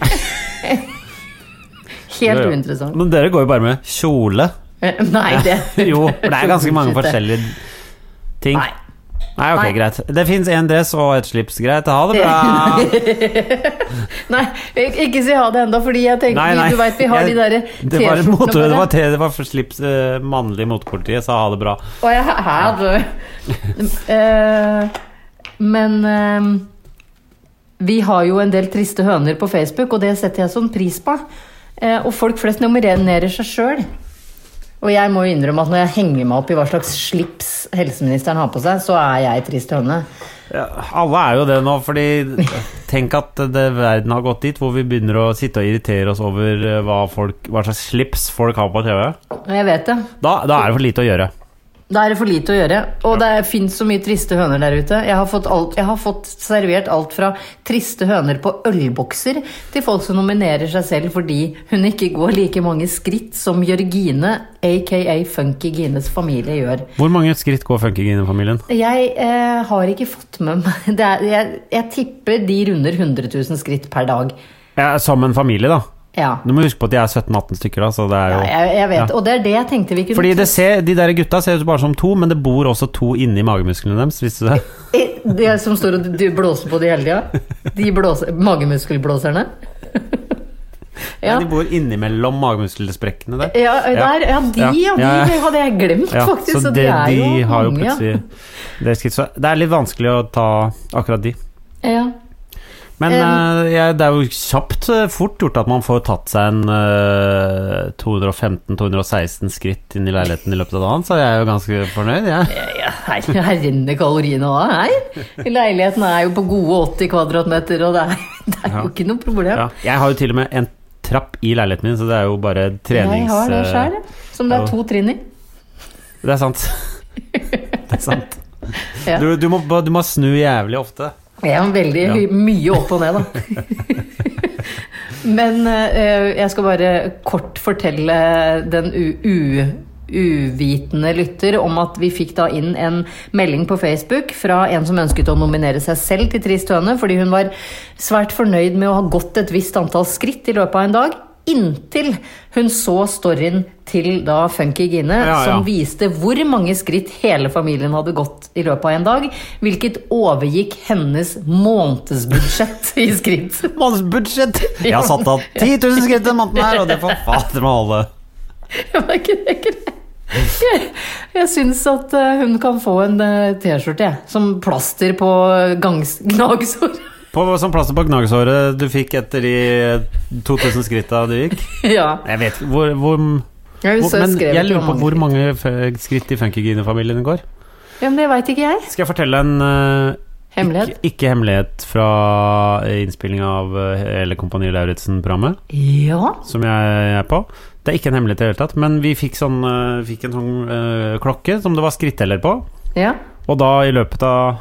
Speaker 2: Helt uinteressant.
Speaker 3: Men dere går jo bare med kjole.
Speaker 2: Nei, det
Speaker 3: jo, for det er ganske mange forskjellige ting. Nei, ok, greit. Det finnes en dress og et slips. Greit, ha det bra.
Speaker 2: Nei, ikke si ha det enda, fordi jeg tenker, du vet, vi har de der
Speaker 3: t-skjortene. Det var for slips mannlig motepolitiet, så ha det bra. Men vi har jo en del triste høner på Facebook, og det setter jeg sånn pris på. Og folk flest nominerer seg selv. Og jeg må innrømme at når jeg henger meg opp i hva slags slips helseministeren har på seg, så er jeg trist høne. Ja, alle er jo det nå, fordi tenk at verden har gått dit hvor vi begynner å sitte og irritere oss over hva slags slips folk har på TV.
Speaker 2: Jeg vet det.
Speaker 3: Da er det for lite å gjøre.
Speaker 2: Da er det for lite å gjøre, og det finnes så mye triste høner der ute. Jeg har fått servert alt fra triste høner på ølbokser til folk som nominerer seg selv fordi hun ikke går like mange skritt som Jørgine, a.k.a. Funky Gines familie, gjør.
Speaker 3: Hvor mange skritt går Funky Gine-familien?
Speaker 2: Jeg har ikke fått med meg jeg tipper de runder 100 000 skritt per dag.
Speaker 3: Ja, som en familie da?
Speaker 2: Ja.
Speaker 3: Du må huske på at de er 17-18 stykker da, så det er jo...
Speaker 2: Ja, jeg vet, og det er det jeg tenkte vi kunne...
Speaker 3: Fordi de der gutta ser ut bare som 2, men det bor også 2 inne i magemusklene deres, visste du det?
Speaker 2: Det som står og blåser på de hele tida? De magemuskelblåserne?
Speaker 3: Ja, de bor innimellom magemuskelsprekkene der.
Speaker 2: De hadde jeg glemt faktisk, så de er jo
Speaker 3: har jo plutselig... Så det er litt vanskelig å ta akkurat de.
Speaker 2: Ja.
Speaker 3: Men det er jo kjapt fort gjort at man får tatt seg en 215-216 skritt inn i leiligheten i løpet av dagen, så jeg er jo ganske fornøyd,
Speaker 2: Her renner kaloriene da, Leiligheten er jo på gode 80 kvadratmeter, og det er jo ikke noe problem.
Speaker 3: Ja. Jeg har jo til og med en trapp i leiligheten min, så det er jo bare trenings...
Speaker 2: Jeg har det selv, som det er 2 trinn i.
Speaker 3: Det er sant. Det er sant. Ja. Du må snu jævlig ofte.
Speaker 2: Ja, veldig mye opp og ned da. Men jeg skal bare kort fortelle den uvitende lytter om at vi fikk da inn en melding på Facebook fra en som ønsket å nominere seg selv til Trist høne, fordi hun var svært fornøyd med å ha gått et visst antall skritt i løpet av en dag, inntil hun så storyen til da Funky Gine, som viste hvor mange skritt hele familien hadde gått i løpet av en dag, hvilket overgikk hennes månedsbudsjett i skritt.
Speaker 3: Månedsbudsjett? Jeg har satt av 10 000 skritt den måneden her, og det får fader med alle.
Speaker 2: Ja, det er ikke det. Jeg synes at hun kan få en t-skjorte som plaster på gnagsår.
Speaker 3: Som plaster på gnagsåret du fikk etter de 2000 skritta du gikk?
Speaker 2: Ja.
Speaker 3: Jeg vet men jeg lurer på hvor mange skritt i Funkygine-familien går.
Speaker 2: Ja, men det vet ikke jeg.
Speaker 3: Skal jeg fortelle en
Speaker 2: hemmelighet?
Speaker 3: Ikke hemmelighet fra innspilling av hele Kompani Lauritzen-programmet?
Speaker 2: Ja. Som
Speaker 3: jeg er på. Det er ikke en hemmelighet i det hele tatt, men vi fikk en sånn klokke som det var skritteller på.
Speaker 2: Ja.
Speaker 3: Og da i løpet av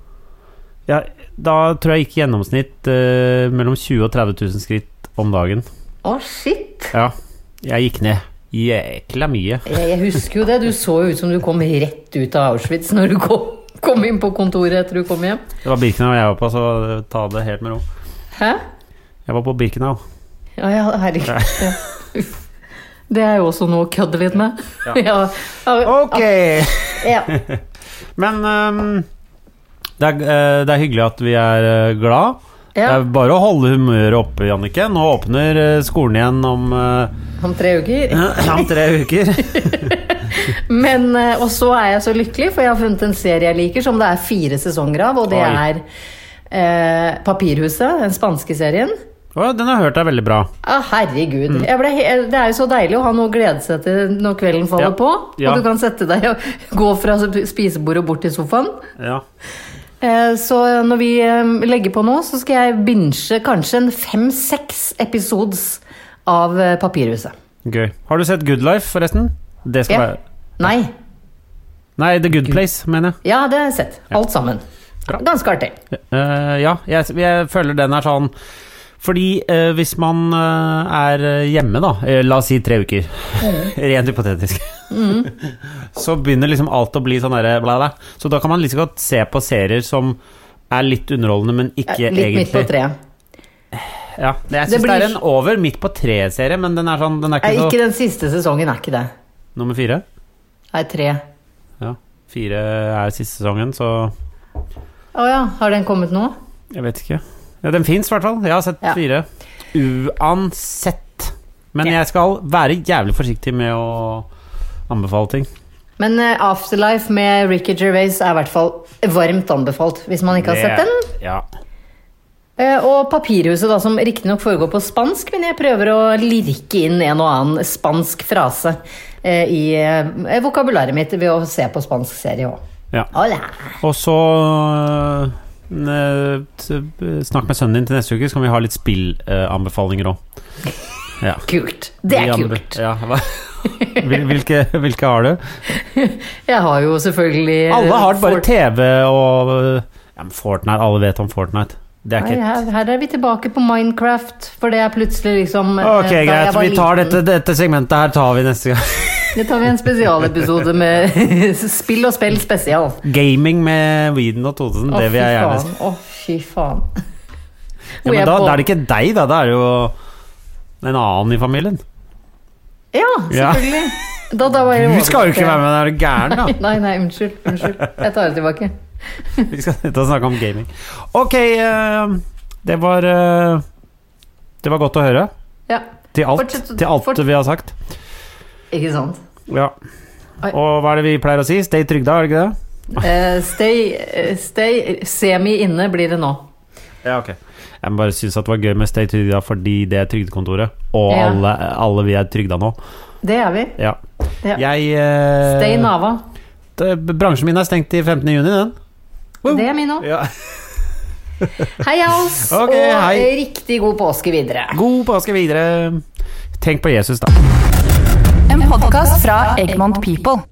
Speaker 3: da tror jeg gikk gjennomsnitt mellom 20 og 30 000 skritt om dagen.
Speaker 2: Shit.
Speaker 3: Ja, jeg gikk ned jækla mye.
Speaker 2: Jeg husker jo det, du så jo ut som du kom rett ut av Auschwitz når du kom inn på kontoret etter du kom hjem.
Speaker 3: Det var Birkenau jeg var på, så ta det helt med ro.
Speaker 2: Hæ?
Speaker 3: Jeg var på Birkenau.
Speaker 2: Ja, herregud. Ja. Det er jo også noe å kødde litt med.
Speaker 3: Ja. Ok.
Speaker 2: Ja.
Speaker 3: Men det er hyggelig at vi er glad.
Speaker 2: Ja.
Speaker 3: Det er bare å holde humøret oppe, Jannicke. Nå åpner skolen igjen om
Speaker 2: 3 uker.
Speaker 3: Om 3 uker.
Speaker 2: Men, og så er jeg så lykkelig, for jeg har funnet en serie jeg liker, som det er 4 sesonger av, og det er Papirhuset, den spanske serien.
Speaker 3: Den har jeg hørt er veldig bra.
Speaker 2: Herregud. Det er jo så deilig å ha noe å glede seg til når kvelden faller på, og du kan sette deg og gå fra spisebordet og bort til sofaen.
Speaker 3: Ja.
Speaker 2: Så når vi legger på nå, så skal jeg binge kanskje en 5-6 episodes av Papirhuset.
Speaker 3: Gøy. Har du sett Good Life, forresten? Det skal være... Nei, The Good Place, mener jeg.
Speaker 2: Ja, det har jeg sett. Alt sammen. Bra. Ganske artig.
Speaker 3: Ja, jeg føler den er sånn... Fordi hvis man er hjemme da, la oss si 3 uker, rent hypotetisk, så begynner liksom alt å bli sånn der bla bla. Så da kan man liksom godt se på serier som er litt underholdende, men ikke
Speaker 2: litt
Speaker 3: egentlig.
Speaker 2: Midt på 3.
Speaker 3: Ja, jeg synes det er en over midt på 3-serie, men den er sånn, den er ikke så...
Speaker 2: Ikke den siste sesongen er ikke det.
Speaker 3: Nummer 4?
Speaker 2: Nei, 3.
Speaker 3: Ja, 4 er siste sesongen, så...
Speaker 2: Ja, har den kommet nå?
Speaker 3: Jeg vet ikke. Ja, den finnes i hvert fall. Jeg har sett 4. Uansett. Men jeg skal være jævlig forsiktig med å anbefale ting. Men
Speaker 2: Afterlife med Ricky Gervais er i hvert fall varmt anbefalt, hvis man ikke har sett den.
Speaker 3: Ja.
Speaker 2: Og Papirhuset da, som riktignok foregår på spansk, men jeg prøver å lirke inn en og annen spansk frase i vokabularet mitt ved å se på spansk serie også.
Speaker 3: Ja.
Speaker 2: Hola.
Speaker 3: Og så snakk med sønnen din til neste uke, så kan vi ha litt spillanbefalinger også. Ja.
Speaker 2: Kult. Det er kult.
Speaker 3: Ja, hvilke har du?
Speaker 2: Jeg har jo selvfølgelig
Speaker 3: alle har bare TV og Fortnite, alle vet om Fortnite. Det er ikke
Speaker 2: her er vi tilbake på Minecraft, for det er plutselig liksom
Speaker 3: ok, greit, vi tar dette segmentet her tar vi neste gang.
Speaker 2: Det tar vi en spesialepisode med spill og spill spesial.
Speaker 3: Gaming med Weeden og Totesen, det vil jeg gjerne si.
Speaker 2: Fy faen.
Speaker 3: Ja, men da er det ikke deg da, det er jo en annen i familien.
Speaker 2: Ja, selvfølgelig. Da var jeg
Speaker 3: du skal jo ikke være med, det er gæren da.
Speaker 2: Nei, unnskyld. Jeg tar det tilbake.
Speaker 3: Vi skal sitte og snakke om gaming. Ok, det var godt å høre.
Speaker 2: Ja.
Speaker 3: Til alt vi har sagt.
Speaker 2: Ikke sant?
Speaker 3: Ja. Og hva er det vi pleier å si? Stay trygda, er det ikke
Speaker 2: det? Stay semi inne blir det nå. Ja,
Speaker 3: ok. Jeg bare synes at det var gøy med Stay trygda fordi det er trygdekontoret. Og alle vi er trygda nå.
Speaker 2: Det er vi.
Speaker 3: Ja.
Speaker 2: Stay Nava.
Speaker 3: Bransjen min er stengt i 15. juni, den.
Speaker 2: Det er min nå.
Speaker 3: Ja.
Speaker 2: Hei oss,
Speaker 3: okay,
Speaker 2: og riktig god påske videre.
Speaker 3: God påske videre. Tenk på Jesus da.
Speaker 6: En podcast fra Egmont People.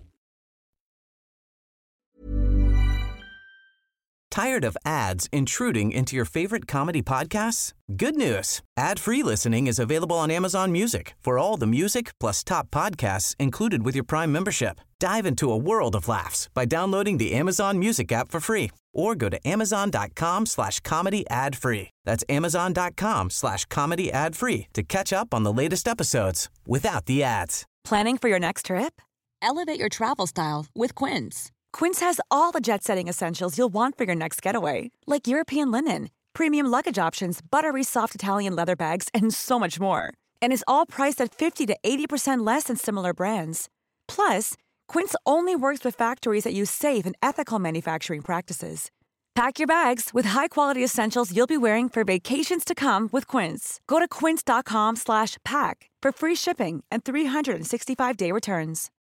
Speaker 5: Tired of ads intruding into your favorite comedy podcasts? Good news. Ad-free listening is available on Amazon Music for all the music plus top podcasts included with your Prime membership. Dive into a world of laughs by downloading the Amazon Music app for free or go to amazon.com/comedy ad-free. That's amazon.com/comedy ad-free to catch up on the latest episodes without the ads.
Speaker 7: Planning for your next trip? Elevate your travel style with Quince. Quince has all the jet-setting essentials you'll want for your next getaway, like European linen, premium luggage options, buttery soft Italian leather bags, and so much more. And is all priced at 50 to 80% less than similar brands. Plus, Quince only works with factories that use safe and ethical manufacturing practices. Pack your bags with high-quality essentials you'll be wearing for vacations to come with Quince. Go to quince.com/pack for free shipping and 365-day returns.